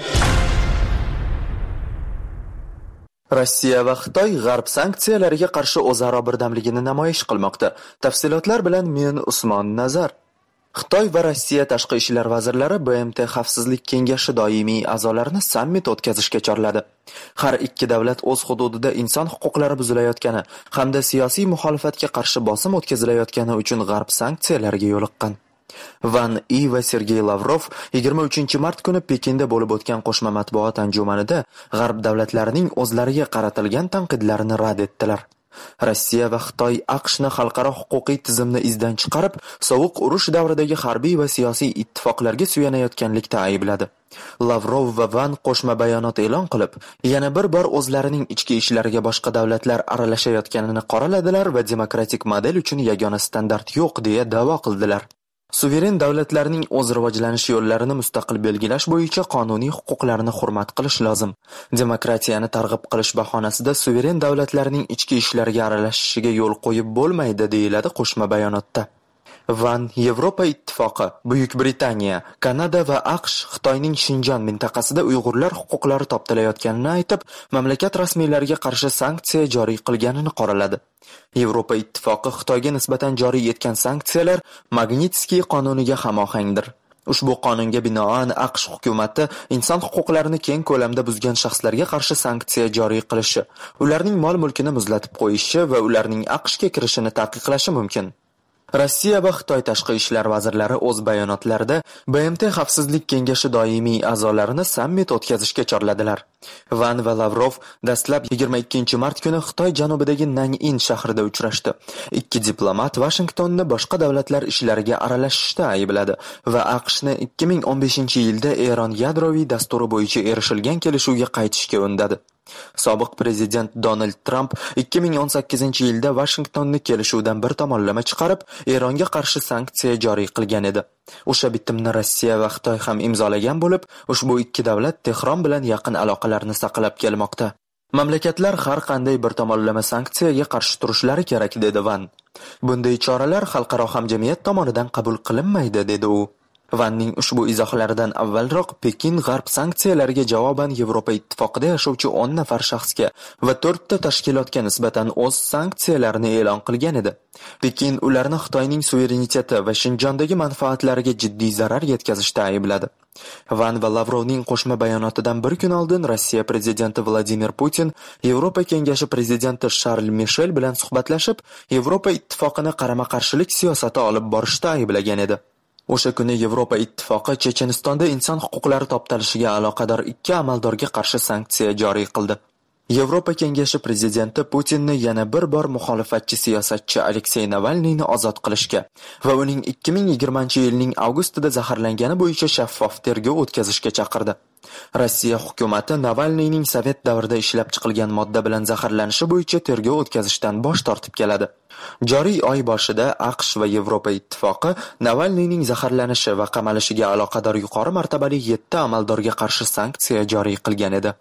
Rossiya va Xitoy G'arb sanksiyalariga qarshi o'zaro birdamligini namoyish qilmoqda. Tafsilotlar bilan men Usmon Nazar. Xitoy va Rossiya tashqi ishlar vazirlari B M T Xavfsizlik kengashi doimiy a'zolarini sammit o'tkazishga chorladi. Har ikki davlat o'z hududida inson huquqlari buzilayotgani hamda siyosiy muxolifatga qarshi bosim o'tkazilayotgani uchun G'arb sanksiyalariga yo'liqqan. Van I va Sergey Lavrov yigirma uchinchi mart kuni Pekinda bo'lib o'tgan qo'shma matbuot anjumanida G'arb davlatlarining o'zlariga qaratilgan tanqidlarini rad etdilar. Rossiya va Xitoy AQShni xalqaro huquqiy tizimni izdan chiqarib, sovuq urush davridagi harbiy va siyosiy ittifoqlarga suyanayotganlikda aybladi. Lavrov va Van qo'shma bayonot e'lon qilib, yana bir bor o'zlarining ichki ishlariga boshqa davlatlar aralashayotganini qoraladilar va demokratik model uchun yagona standart yo'q deya da'vo qildilar. Suveren davlatlarning o'z rivojlanish yo'llarini mustaqil belgilash bo'yicha qonuniy huquqlarini hurmat qilish lozim. Demokratiyani targ'ib qilish bahonasida suveren davlatlarning ichki ishlariga aralashishiga yo'l qo'yib bo'lmaydi, deyiladi qo'shma bayonotda. Van Yevropa ittifoqi, Buyuk Britaniya, Kanada va AQSh Xitoyning Shinjon mintaqasida Uyg'urlar huquqlari toptalayotganini aytib, mamlakat rasmiylariga qarshi sanksiya joriy qilganini qoraladi. Yevropa ittifoqi Xitoyga nisbatan joriy etgan sanksiyalar Magnitskiy qonuniga hamohangdir. Ushbu qonunga binoan AQSh hukumatı inson huquqlarini keng ko'lamda buzgan shaxslarga qarshi sanksiya joriy qilishi, ularning mol-mulkini muzlatib qo'yishi va ularning AQShga kirishini taqiqlashi mumkin. Rossiya va Xitoy tashqi ishlar vazirlari o'z bayonotlarida B M T Xavfsizlik kengashi doimiy a'zolarini sammit o'tkazishga chorladilar. Van va Lavrov dastlab yigirma ikkinchi mart kuni Xitoy janubidagi Nan'in shahrida uchrashdi. Ikki diplomat Washingtonni boshqa davlatlar ishlariga aralashishda aybladi va AQShni ikki ming o'n beshinchi yilda Eron yadroviy dasturi bo'yicha erishilgan kelishuvga qaytishga undadi. Sobiq prezident Donald Trump ikki ming o'n sakkizinchi yilda Washingtonni kelishuvdan bir tomonlama chiqarib, Eronga qarshi sanksiya joriy qilgan edi. O'sha bitimni Rossiya va Xitoy ham imzolagan bo'lib, ushbu ikki davlat Tehron bilan yaqin aloqalarni saqlab kelmoqda. Mamlakatlar har qanday bir tomonlama sanksiyaga qarshi turishlari kerak, dedi Van. Bunday choralar xalqaro hamjamiyat tomonidan qabul qilinmaydi, dedi u. Vanning ushbu izohlaridan avvalroq Pekin G'arb sanksiyalariga javoban Yevropa ittifoqida yashovchi o'n nafar shaxsga va to'rtta tashkilotga nisbatan o'z sanksiyalarini e'lon qilgan edi. Pekin ularni Xitoyning suvereniteti va Shinjondagi manfaatlariga jiddiy zarar yetkazishda aybladi. Van va Lavrovning qo'shma bayonotidan bir kun oldin Rossiya prezidenti Vladimir Putin Yevropa kengashi prezidenti Sharl Mishel bilan suhbatlashib, Yevropa ittifoqini qarama-qarshilik siyosati olib borishda ayblagan edi. O'sha kuni Yevropa ittifoqi Chechenistonda inson huquqlari toptalishiga aloqador ikki amaldorga qarshi sanksiya joriy qildi. Yevropa kengashi prezidenti Putinni yana bir bor muxolifatchi siyosatchi Aleksey Navalniyni ozod qilishga va uning ikki ming yigirmanchi yilning avgustida zaharlangani bo'yicha shaffof tergov o'tkazishga chaqirdi. Rossiya hukumati Navalniyning sovet davrida ishlab chiqilgan modda bilan zaharlanishi bo'yicha tergov o'tkazishdan bosh tortib keladi. Joriy oy boshida AQSh va Yevropa ittifoqi Navalniyning zaharlanishi va qamalishiga aloqador yuqori martabali yetti amaldorga qarshi sanksiya joriy qilgan edi.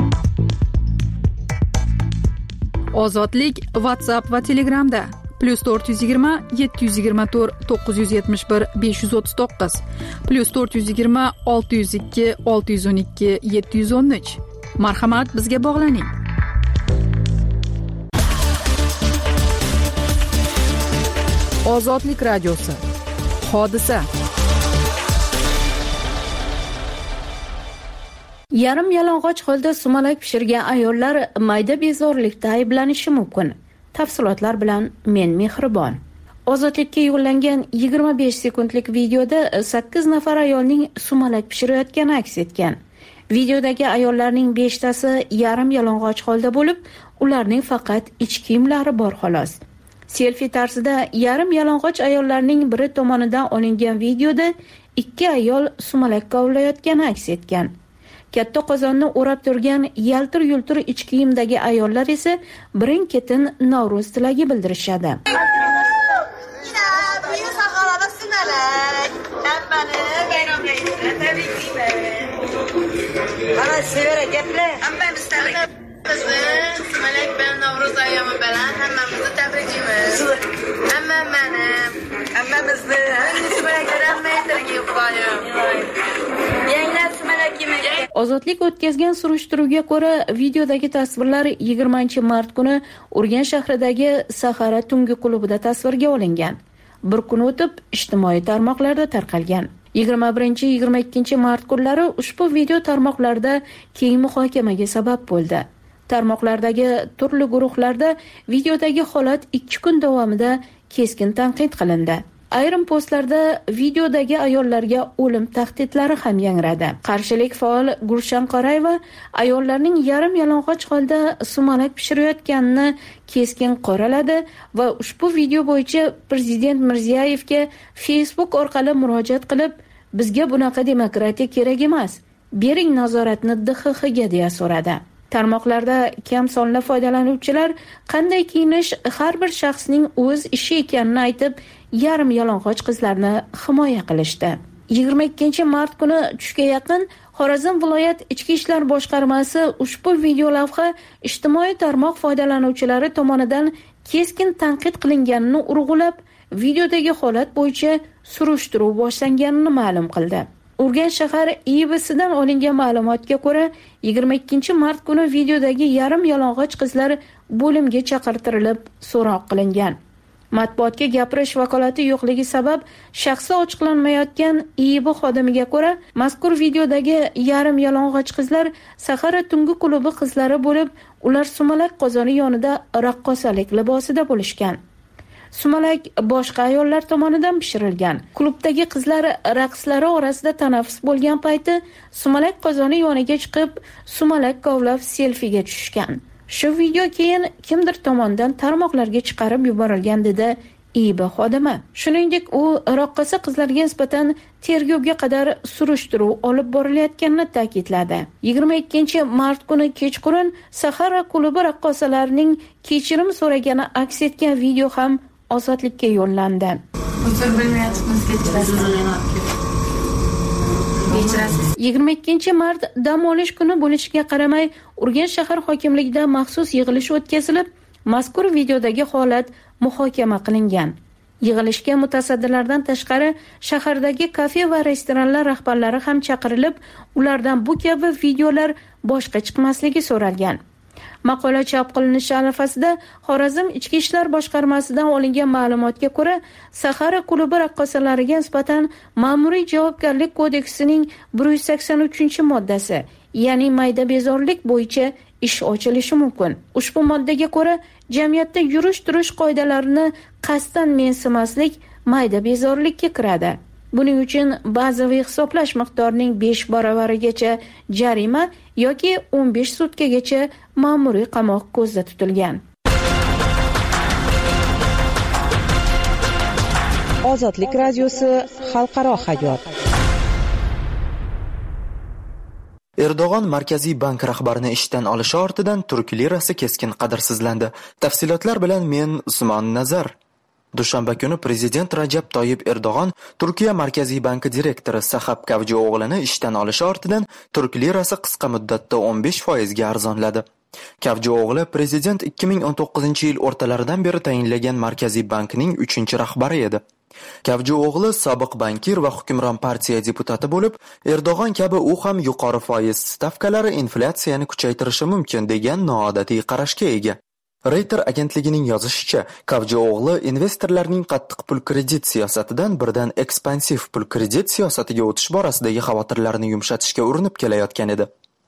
Ozodlik WhatsApp va Telegramda plus to'rt yuz yigirma yetti yuz yigirma to'rt to'qqiz yuz yetmish bir besh yuz o'ttiz to'qqiz plus to'rt yuz yigirma olti yuz ikki olti yuz o'n ikki yetti yuz o'n uch. Marhamat, bizga bog'laning. Ozodlik radiosi. Hodisa. Yarim yalang'och holda sumalak pishirgan ayollar mayda bezorilikda ayblanishi mumkin. Tafsilotlar bilan men Mehribon. Ozodlikka yo'llangan yigirma besh sekundlik videoda sakkiz nafar ayolning sumalak pishirayotgani aks etgan. Videodagi ayollarning beshtasi yarim yalang'och holda bo'lib, ularning faqat ich kiyimlari bor xolos. Selfie tarzida yarim yalang'och ayollarning biri tomonidan olingan videoda ikki ayol sumalak kovlayotgani aks etgan. Katta qozonni o'rab turgan yaltir-yultir ich kiyimdagi ayollar esa birin-ketin Navro'z tilagi bildirishadi. Ana sevara gaplar. Hammamiz tabrik. Sumalak bilan Navro'z ayyomi bilan hammamizni tabriklaymiz. Hamma meni, hammamizni sumalaklar hammaga qo'yim. Yangilar sumalak yemagan. Ozodlik o'tkazgan surishtiruvga ko'ra, videodagi tasvirlar yigirmanchi mart kuni Urganch shahridagi Sahara tungi klubida tasvirga olingan. Bir kun o'tib ijtimoiy tarmoqlarda tarqalgan. yigirma birinchi yigirma ikkinchi mart kunlari ushbu video tarmoqlarda keng muhokamaga sabab bo'ldi. Tarmoqlardagi turli guruhlarda videodagi holat ikki kun davomida keskin tanqid qilindi. Ayrim postlarda videodagi ayollarga o'lim tahdidlari ham yangradi. Qarshilik faol Gurshan Qorayeva ayollarning yarim yalang'och holda sumalak pishirayotganini keskin qoraladi va ushbu video bo'yicha Prezident Mirziyoyevga Facebook orqali murojaat qilib, bizga bunaqa demokratiya kerak emas, bering nazoratni D X Xga deya so'radi. Tarmoqlarda kam sonli foydalanuvchilar qanday kiyinish har bir shaxsning o'z ishi ekanini aytib, yarim yalang'och qizlarni himoya qilishdi. yigirma ikkinchi mart kuni tushga yaqin Xorazm viloyat Ichki ishlar boshqarmasi ushbu video lavha ijtimoiy tarmoq foydalanuvchilari tomonidan keskin tanqid qilinganini urg'ulab, videodagi holat bo'yicha surishtiruv boshlanganini ma'lum qildi. Urganch shahar I B S'dan olingan ma'lumotga ko'ra, yigirma ikkinchi mart kuni videodagi yarim yalang'och qizlar bo'limga chaqirtirilib, so'roq qilingan. Matbuotga gapirish vakolati yo'qligi sabab shaxsi ochiqlanmayotgan I B xodimiga ko'ra, mazkur videodagi yarim yalang'och qizlar Sahara tungi klubi qizlari bo'lib, ular sumalak qozoni yonida raqqosalik libosida bo'lishgan. Sumalak boshqa ayollar tomonidan pishirilgan. Klubdagi qizlar raqslari orasida tanaffus bo'lgan payti sumalak qozoni yoniga chiqib, sumalak kovlab selfiga tushishgan. Shu video keyin kimdir tomonidan tarmoqlarga chiqarib yuborilgan dedi I B xodimi. Shuningdek, u raqqosa qizlarga nisbatan tergovga qadar surishtiruv olib borilayotganini ta'kidladi. yigirma ikkinchi mart kuni kechqurun Sahara klubi raqqosalarining kechirim so'ragani aks etgan video ham Ozodlikka yo'llandi. yigirma ikkinchi mart dam olish kuni bo'lishiga qaramay, Urganch shahar hokimligida maxsus yig'ilish o'tkazilib, mazkur videodagi holat muhokama qilingan. Yig'ilishga mutasaddilardan tashqari shahardagi kafe va restoranlar rahbarlari ham chaqirilib, ulardan bu kabi videolar boshqa chiqmasligi so'ralgan. Maqola chop qilinishi arafasida Xorazm Ichki ishlar boshqarmasidan olingan ma'lumotga ko'ra, Sahara klubi raqqosalariga nisbatan Ma'muriy javobgarlik kodeksining bir yuz sakson uchinchi moddasi, ya'ni mayda bezorilik bo'yicha ish ochilishi mumkin. Ushbu moddaga ko'ra, jamiyatda yurish-turish qoidalarini qasddan mensimaslik mayda bezorilikka kiradi. Buning uchun bazaviy hisoblash miqdorining besh baravarigacha jarima yoki o'n besh sutkagacha ma'muriy qamoq ko'zda tutilgan. Ozodlik radiosi xalqaro hayot. Erdo'g'on Markaziy bank rahbarini ishdan olishi ortidan turk lirasi keskin qadrsizlandi. Tafsilotlar bilan men Usmon Nazar. Dushanba kuni Prezident Rajab Toyyib Erdo'g'on Turkiya Markaziy banki direktori Sahab Kavcıoğlu'ni ishdan olishi ortidan turk lirasi qisqa muddatda o'n besh foiz ga arzonladi. Kavcıoğlu prezident ikki ming o'n to'qqizinchi yil o'rtalaridan beri tayinlagan Markaziy bankning uchinchi rahbari edi. Kavcıoğlu sobiq bankir va hukmron partiya deputati bo'lib, Erdo'g'on kabi u ham yuqori foiz stavkalari inflyatsiyani kuchaytirishi mumkin degan noodatiy qarashga ega. Reuters agentligining yozishicha, Kavcıoğlu investorlarning qattiq pul kredit siyosatidan birdan ekspansiv pul kredit siyosatiga o'tish borasidagi xavotirlarni yumshatishga urinib kelayotgan edi.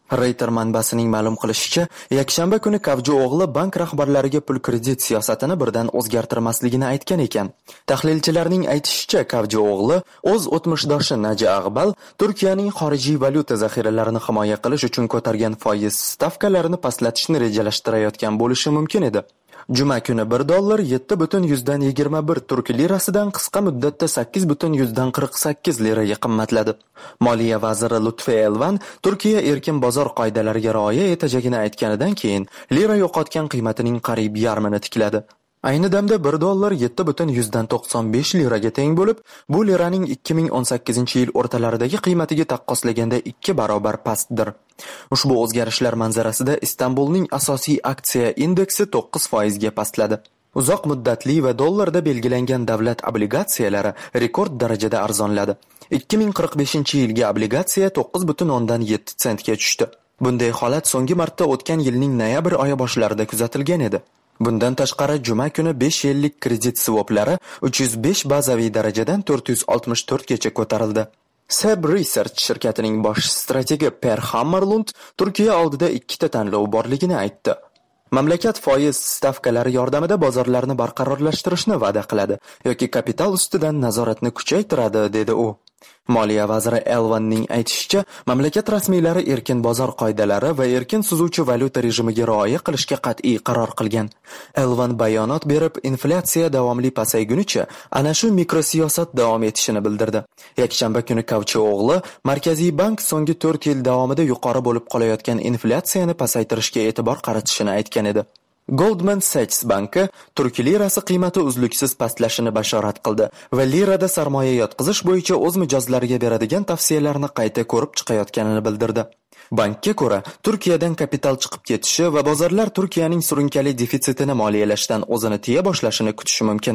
Reuters manbasining ma'lum qilishicha, yakshanba kuni Kavjo o'g'li bank rahbarlariga pul kredit siyosatini birdan o'zgartirmasligini aytgan ekan. Tahlilchilarning aytishicha, Kavjo o'g'li o'z o'tmishdoshi Naji Ag'bal Turkiyaning xorijiy valyuta zaxiralarini himoya qilish uchun ko'targan foiz stavkalarini pastlatishni rejalashtirayotgan bo'lishi mumkin edi. Juma kuni bir dollar yetti butun yuzdan yigirma bir turk lirasidan qisqa muddatda sakkiz butun yuzdan qirq sakkiz liraga qimmatladi. Moliya vaziri Lutfi Elvan Turkiya erkin bozor qoidalariga rioya etajagini aytganidan keyin lira yo'qotgan qiymatining qariyb yarmini tikladi. Ayni damda bir dollar yetti butun yuzdan to'qson besh liraga teng bo'lib, bu liraning ikki ming o'n sakkizinchi yil o'rtalaridagi qiymatiga taqqoslaganda ikki barobar pastdir. Ushbu o'zgarishlar manzarasida Istanbulning asosiy aksiya indeksi to'qqiz foiz ga pastladi. Uzoq muddatli va dollarda belgilangan davlat obligatsiyalari rekord darajada arzonladi. ikki ming qirq beshinchi yilgi obligatsiya to'qqiz butun o'ndan yetti sentga tushdi. Bunday holat so'nggi marta o'tgan yilning noyabr oyi boshlarida kuzatilgan edi. Bundan tashqari, juma kuni besh yillik kredit swoplari uch yuz besh bazaviy darajadan to'rt yuz oltmish to'rt gacha ko'tarildi. Seb Research shirkatining bosh strategi Per Hammarlund Turkiya oldida ikkita tanlov borligini aytdi. Mamlakat foiz stavkalari yordamida bozorlarni barqarorlashtirishni va'da qiladi yoki kapital ustidan nazoratni kuchaytiradi, dedi u. Moliya vaziri Elvanning aytishicha, mamlakat rasmiylari erkin bozor qoidalari va erkin suzuvchi valyuta rejimiga rioya qilishga qat'iy qaror qilgan. Elvan bayonot berib, inflyatsiya davomli pasaygunicha ana shu mikrosiyosat davom etishini bildirdi. Yakshanba kuni Kavchi o'g'li Markaziy bank so'nggi to'rt yil davomida yuqori bo'lib qolayotgan inflyatsiyani pasaytirishga e'tibor qaratishini aytgan edi. Goldman Sachs banki turk lirasi qiymati uzluksiz pastlashini bashorat qildi va lirada sarmoya yotqizish bo'yicha o'z mijozlariga beradigan tavsiyalarni qayta ko'rib chiqayotganini bildirdi. Bankka ko'ra, Turkiyadan kapital chiqib ketishi va bozorlar Turkiyaning surunkali defitsitini moliyalashdan o'zini tiya boshlashini kutishi mumkin.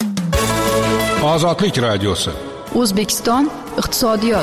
Ozodlik radiosi. O'zbekiston iqtisodiyot.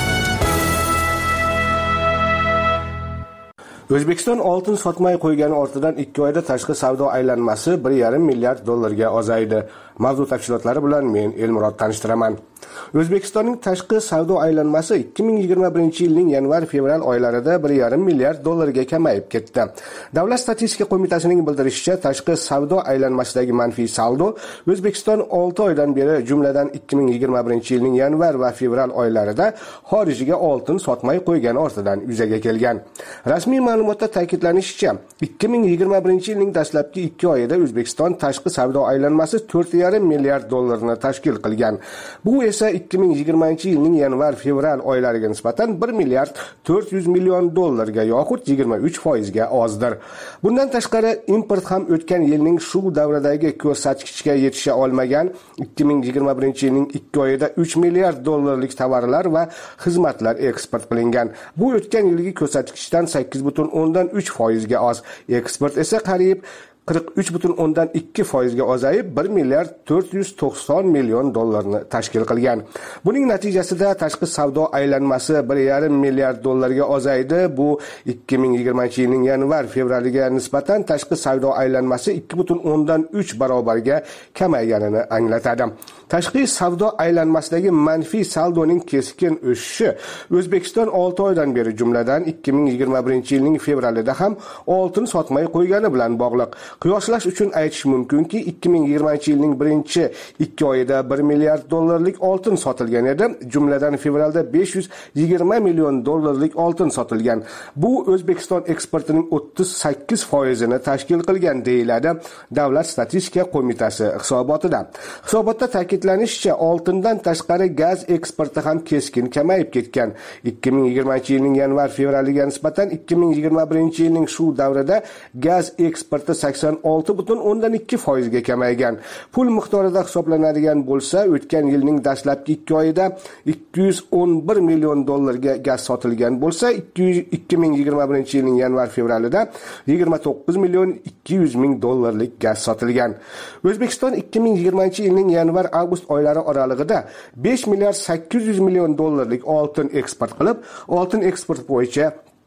O'zbekiston oltin sotmay qo'ygani ortidan ikki oyda tashqi savdo aylanmasi bir yarim milliard dollarga ozaydi. Mavzu tafsilotlari bilan men Elmurod tanishtiraman. O'zbekistonning tashqi savdo aylanmasi ikki ming yigirma birinchi yilning yanvar-fevral oylarida bir yarim milliard dollarga kamayib ketdi. Davlat statistika qo'mitasining bildirishicha, tashqi savdo aylanmasidagi manfiy saldo O'zbekiston olti oydan beri, jumladan ikki ming yigirma birinchi yilning yanvar va fevral oylarida xorijga oltin sotmay qo'ygani ortidan yuzaga kelgan. Rasmiy ma'lumotda ta'kidlanishicha, ikki ming yigirma birinchi yilning dastlabki ikki oyida O'zbekiston tashqi savdo aylanmasi to'rt yarim milliard dollarni tashkil qilgan. Bu esa ikki ming yigirmanchi yilning yanvar-fevral oylariga nisbatan bir milliard to'rt yuz million dollarga yoxud yigirma uch foiz ga ozdir. Bundan tashqari, import ham o'tgan yilning shu davradagi ko'rsatkichga yetisha olmagan. ikki ming yigirma birinchi yilning ikki oyida uch milliard dollarlik tovarlar va xizmatlar eksport qilingan. Bu o'tgan yilgi ko'rsatkichdan sakkiz butun o'ndan uch foiz ga oz. Eksport esa qariyb qirq uch butun o'ndan ikki foiz ga ozayib bir milliard to'rt yuz to'qson million dollarni tashkil qilgan. Buning natijasida tashqi savdo aylanmasi bir yarim milliard dollarga ozaydi. Bu ikki ming yigirmanchi yilning yanvar-fevraliga nisbatan tashqi savdo aylanmasi ikki butun o'ndan uch barobarga kamayganini anglatadi. Tashqi savdo aylanmasidagi manfiy saldoning keskin o'sishi O'zbekiston olti oydan beri, jumladan ikki ming yigirma birinchi yilning fevralida ham oltin sotmay qo'ygani bilan bog'liq. Qiyoslash uchun aytish mumkinki, ikki ming yigirmanchi yilning birinchi ikki oyida bir milliard dollarlik oltin sotilgan edi, jumladan fevralda besh yuz yigirma million dollarlik oltin sotilgan. Bu O'zbekiston eksportining o'ttiz sakkiz foizini tashkil qilgan, deyiladi Davlat statistika qo'mitasi hisobotida. Hisobotda ta'kidlanishicha, oltindan tashqari gaz eksporti ham keskin kamayib ketgan. ikki ming yigirmanchi yilning yanvar-fevraliga nisbatan ikki ming yigirma birinchi yilning shu davrida gaz eksporti sakson olti butun o'ndan ikki foiz ga kamaygan. Pul miqdorida hisoblanadigan bo'lsa, o'tgan yilning dastlabki ikki oyida ikki yuz o'n bir million dollarga gaz sotilgan bo'lsa, ikki ming yigirma birinchi yilning yanvar-fevralida yigirma to'qqiz million ikki yuz ming dollarlik gaz sotilgan. O'zbekiston ikki ming yigirmanchi yilning yanvar-avgust oylari oralig'ida besh milliard sakkiz yuz million dollarlik oltin eksport qilib, oltin eksport bo'yicha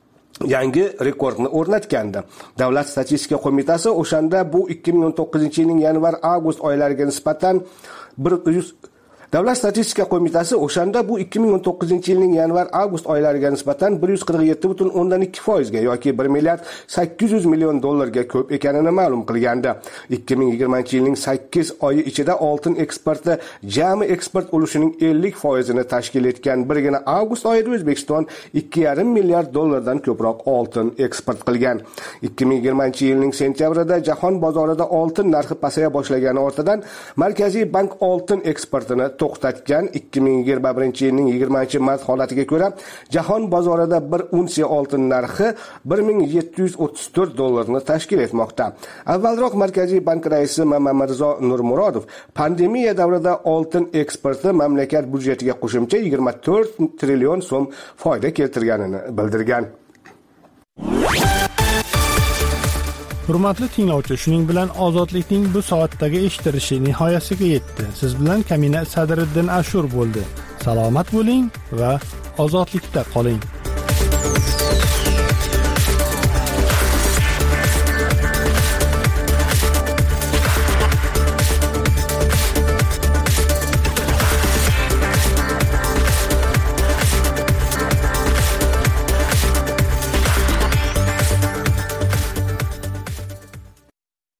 yangi rekordni o'rnatgandi. Davlat statistika qo'mitasi o'shanda bu ikki ming o'n to'qqizinchi yilning yanvar-avgust oylariga nisbatan bir yuz Davlat statistika qo'mitasi o'shanda bu ikki ming o'n to'qqizinchi yilning yanvar-avgust oylariga nisbatan bir yuz qirq yetti butun o'ndan ikki foiz ga yoki bir milliard sakkiz yuz million dollarga ko'p ekanini ma'lum qilgandi. ikki ming yigirmanchi yilning sakkiz oyi ichida oltin eksporti jami eksport ulushining ellik foizini tashkil etgan. Birgina avgust oyida O'zbekiston ikki yarim milliard dollardan ko'proq oltin eksport qilgan. ikki ming yigirmanchi yilning sentyabrida jahon bozorida oltin narxi pasaya boshlagani ortidan Markaziy bank oltin eksportini to'xtatgan. ikki ming yigirma birinchi yilning yigirmanchi mart holatiga ko'ra jahon bozorida bir unsiya oltin narxi bir ming yetti yuz o'ttiz to'rt dollarni tashkil etmoqda. Avvalroq Markaziy bank raisi Mamamirzo Nurmurodov pandemiya davrida oltin eksporti mamlakat byudjetiga qo'shimcha yigirma to'rt trillion so'm foyda keltirganini bildirgan. Hurmatli tinglovchi, shuning bilan ozodlikning bu soatdagi eshitilishi nihoyasiga yetdi. Siz bilan Kamina Sadriddin Ashur bo'ldi. Salomat bo'ling va ozodlikda qoling.